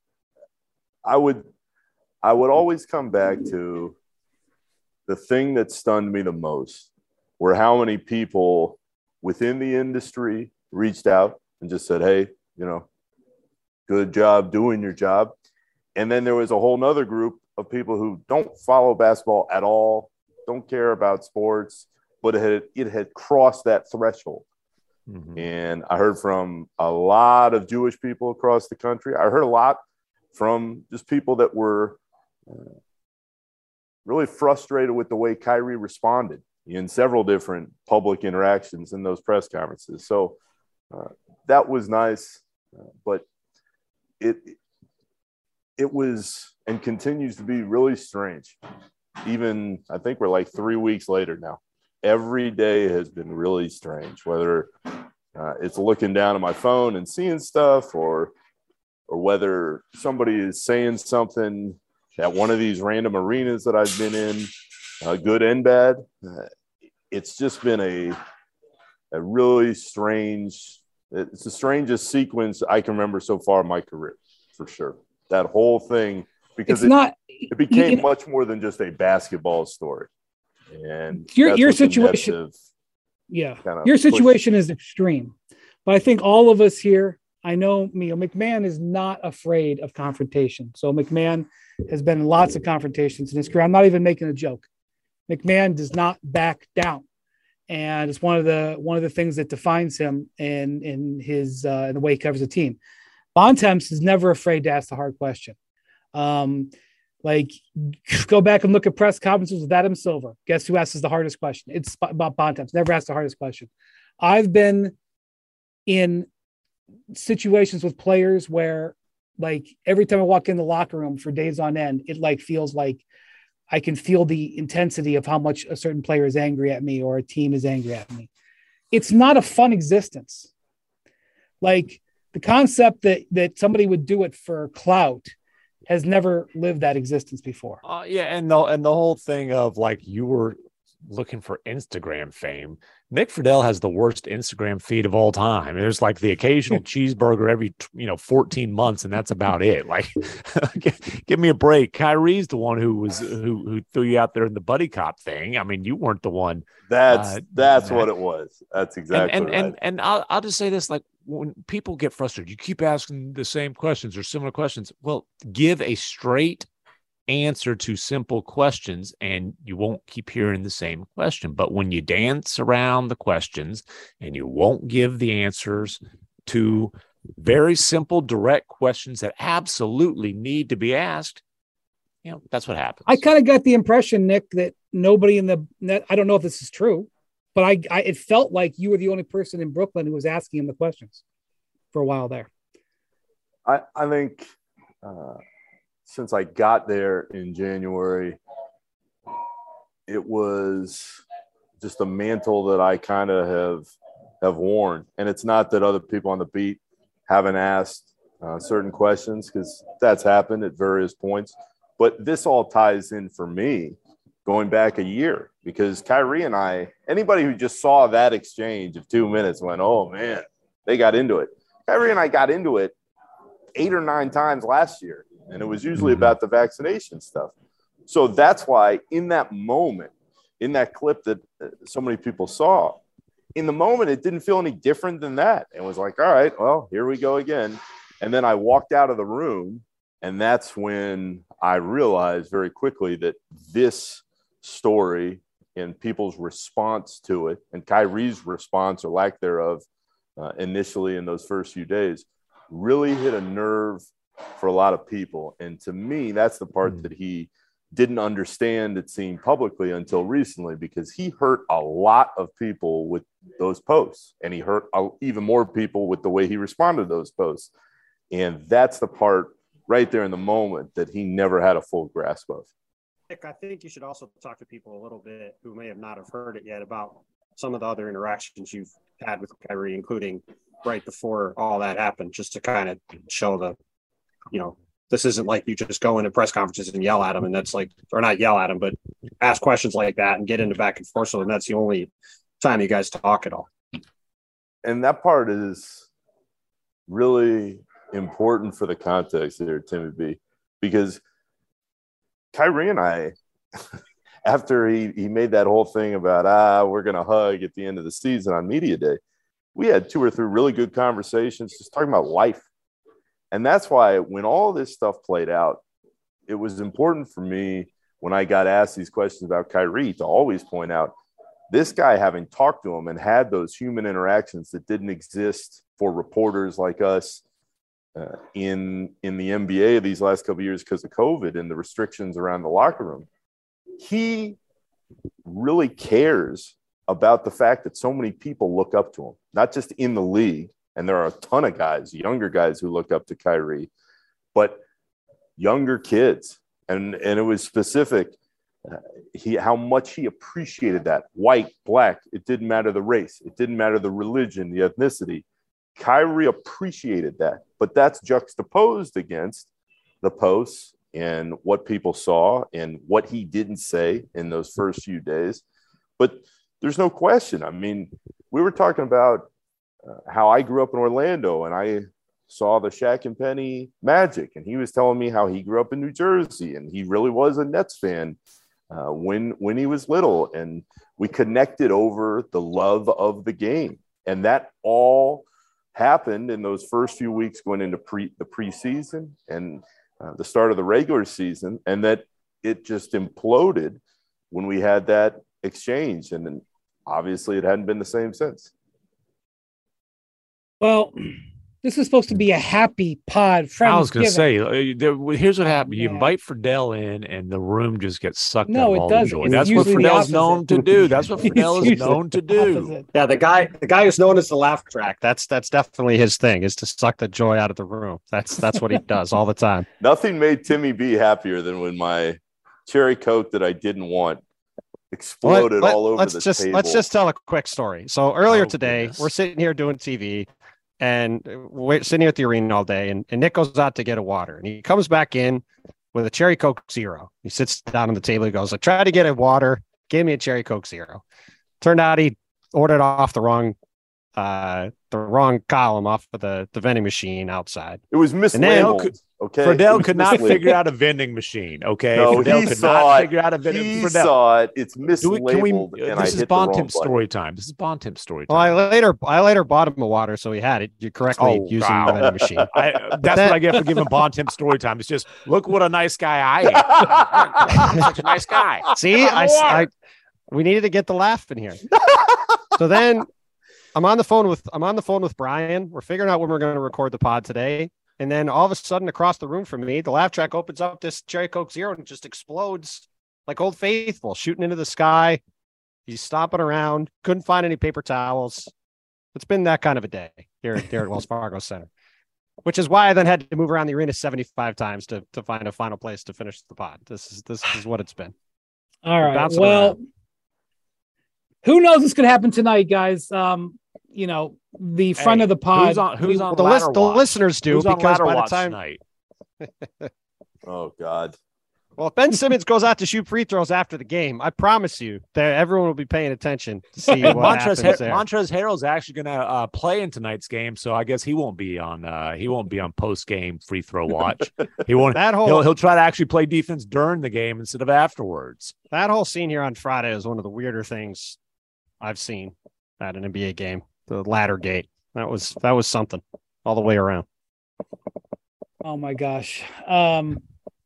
I would, I would always come back to the thing that stunned me the most were how many people within the industry reached out and just said, hey, you know, good job doing your job. And then there was a whole nother group of people who don't follow basketball at all, don't care about sports, but it had, it had crossed that threshold. Mm-hmm. And I heard from a lot of Jewish people across the country. I heard a lot from just people that were uh, really frustrated with the way Kyrie responded in several different public interactions in those press conferences. So uh, that was nice, uh, but it it was and continues to be really strange. Even I think we're like three weeks later now. Every day has been really strange, whether uh, it's looking down at my phone and seeing stuff, or or whether somebody is saying something at one of these random arenas that I've been in, uh, good and bad. Uh, it's just been a a really strange, it's the strangest sequence I can remember so far in my career, for sure. That whole thing, because It's it, not- it became you know- much more than just a basketball story. And Your- that's your what the situation- Nets have Yeah. kinda Your pushed. situation is extreme, but I think all of us here, I know me, McMahon is not afraid of confrontation. So McMahon has been in lots of confrontations in his career. I'm not even making a joke. McMahon does not back down. And it's one of the one of the things that defines him in in his uh, in the way he covers the team. Bontemps is never afraid to ask the hard question. Um, like, go back and look at press conferences with Adam Silver. Guess who asks the hardest question? It's about Bontemps. Never asked the hardest question. I've been in situations with players where, like, every time I walk in the locker room for days on end, it like feels like I can feel the intensity of how much a certain player is angry at me or a team is angry at me. It's not a fun existence. Like, the concept that that somebody would do it for clout has never lived that existence before. Uh, yeah, and the and the whole thing of like you were looking for Instagram fame. Nick Friedel has the worst Instagram feed of all time. There's like the occasional cheeseburger every, you know, fourteen months, and that's about it. Like, give me a break. Kyrie's the one who was who who threw you out there in the buddy cop thing. I mean, you weren't the one. That's uh, that's that. what it was. That's exactly and and, right. and and I'll I'll just say this: like, when people get frustrated, you keep asking the same questions or similar questions. Well, give a straight answer to simple questions and you won't keep hearing the same question. But when you dance around the questions and you won't give the answers to very simple, direct questions that absolutely need to be asked, you know, that's what happens. I kind of got the impression, Nick, that nobody in the net, I don't know if this is true, but I, I it felt like you were the only person in Brooklyn who was asking him the questions for a while there. I, I think uh, since I got there in January, it was just a mantle that I kind of have have worn. And it's not that other people on the beat haven't asked uh, certain questions, because that's happened at various points. But this all ties in for me going back a year, because Kyrie and I, anybody who just saw that exchange of two minutes went, oh, man, they got into it. Kyrie and I got into it eight or nine times last year, and it was usually about the vaccination stuff. So that's why in that moment, in that clip that so many people saw, in the moment, it didn't feel any different than that. It was like, all right, well, here we go again. And then I walked out of the room, and that's when I realized very quickly that this story and people's response to it, and Kyrie's response or lack thereof uh, initially in those first few days, really hit a nerve for a lot of people. And to me, that's the part that he didn't understand, it seemed, publicly until recently, because he hurt a lot of people with those posts, and he hurt even more people with the way he responded to those posts. And that's the part right there in the moment that he never had a full grasp of. Nick, I think you should also talk to people a little bit who may have not have heard it yet about some of the other interactions you've had with Kyrie, including right before all that happened, just to kind of show the, you know, this isn't like you just go into press conferences and yell at him, and that's like, or not yell at him, but ask questions like that and get into back and forth. So and that's the only time you guys talk at all. And that part is really important for the context there, Timmy B, because Kyrie and I, after he, he made that whole thing about, ah, we're going to hug at the end of the season on media day, we had two or three really good conversations just talking about life. And that's why when all this stuff played out, it was important for me when I got asked these questions about Kyrie to always point out this guy, having talked to him and had those human interactions that didn't exist for reporters like us uh, in, in the N B A these last couple of years because of COVID and the restrictions around the locker room. He really cares about the fact that so many people look up to him, not just in the league. And there are a ton of guys, younger guys who look up to Kyrie, but younger kids. And, and it was specific, uh, he, how much he appreciated that. White, black, it didn't matter the race. It didn't matter the religion, the ethnicity. Kyrie appreciated that. But that's juxtaposed against the posts and what people saw and what he didn't say in those first few days. But there's no question. I mean, we were talking about Uh, how I grew up in Orlando and I saw the Shaq and Penny Magic, and he was telling me how he grew up in New Jersey and he really was a Nets fan uh, when when he was little, and we connected over the love of the game, and that all happened in those first few weeks going into pre the preseason and uh, the start of the regular season, and that it just imploded when we had that exchange, and then obviously it hadn't been the same since. Well, this is supposed to be a happy pod. I was going to say, uh, there, here's what happened. You yeah. invite Friedel in, and the room just gets sucked no, out of it all doesn't. the joy. It's That's what Friedel's known to do. That's what Friedel is known to do. Opposite. Yeah, the guy, the guy who's known as the laugh track. That's that's definitely his thing, is to suck the joy out of the room. That's that's what he does all the time. Nothing made Timmy B happier than when my cherry Coke that I didn't want exploded let, let, all over let's the just, table. Let's just tell a quick story. So earlier oh, today, goodness. we're sitting here doing T V. And we're sitting here at the arena all day, and, and Nick goes out to get a water, and he comes back in with a Cherry Coke Zero. He sits down on the table. He goes, I tried to get a water, gave me a Cherry Coke Zero. Turned out he ordered off the wrong uh, the wrong column off of the, the vending machine outside. It was mislabeled. Could, okay, Friedel could not figure out a vending machine. Okay, no, Friedel he could saw not it. figure out a vending. He Friedel. saw it. It's We, mislabeled. can we, and this I is hit Bontemps the wrong story button. time. This is Bontemps story time. Well, I later I later bought him a water, so he had it. You correctly Oh, using wow. the vending machine. I, that's what I get for giving Bontemps story time. It's just, look what a nice guy I am. I'm such a nice guy. See, I, I we needed to get the laugh in here. So then I'm on the phone with I'm on the phone with Brian. We're figuring out when we're going to record the pod today. And then all of a sudden, across the room from me, the laugh track opens up this Cherry Coke Zero and it just explodes like Old Faithful, shooting into the sky. He's stomping around. Couldn't find any paper towels. It's been that kind of a day here, here at Wells Fargo Center, which is why I then had to move around the arena seventy-five times to, to find a final place to finish the pod. This is this is what it's been. All right. Well, around. Who knows what's going to happen tonight, guys? Um, you know, the front Hey, of the pod. Who's on, who's Well, on the, ladder list, the watch? listeners do Who's on because ladder by the watch time tonight? Oh, God. Well, if Ben Simmons goes out to shoot free throws after the game, I promise you that everyone will be paying attention to see what Montrezl, happens Har- there. Montrezl Harrell's actually going to uh, play in tonight's game, so I guess he won't be on. Uh, he won't be on post game free throw watch. He won't. That whole he'll, he'll try to actually play defense during the game instead of afterwards. that whole scene here on Friday is one of the weirder things I've seen at an N B A game. The ladder gate. That was that was something all the way around. Oh my gosh. Um,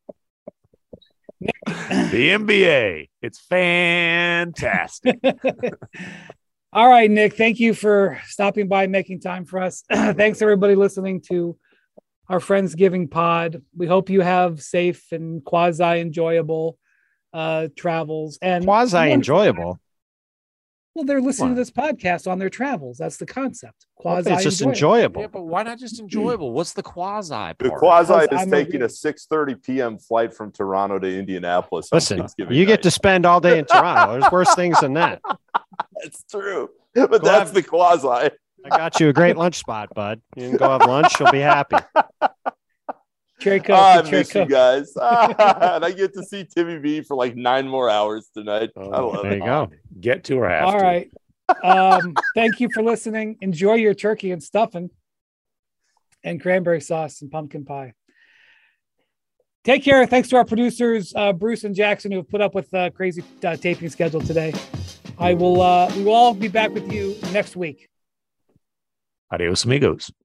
The N B A, it's fantastic. all right, Nick. Thank you for stopping by, making time for us. Thanks everybody listening to our Friendsgiving pod. We hope you have safe and quasi enjoyable uh, travels and Quasi enjoyable. Well, they're listening What? to this podcast on their travels. That's the concept. Quasi It's just enjoyable. Yeah, but why not just enjoyable? What's the quasi part? The quasi Because is I'm taking a- a six thirty p.m. flight from Toronto to Indianapolis. on Listen, Thanksgiving you get night. to spend all day in Toronto. There's worse things than that. That's true. But Go that's have- the quasi. I got you a great lunch spot, bud. You can go have lunch. You'll be happy. Cherry Coke. Oh, I Cherry miss you Coke. guys. and I get to see Timmy B for like nine more hours tonight. Oh, I love There it. you go. Get to or have All to. right. Um, thank you for listening. Enjoy your turkey and stuffing and cranberry sauce and pumpkin pie. Take care. Thanks to our producers, uh, Bruce and Jackson, who have put up with uh, crazy uh, taping schedule today. I will. Uh, we will all be back with you next week. Adios, amigos.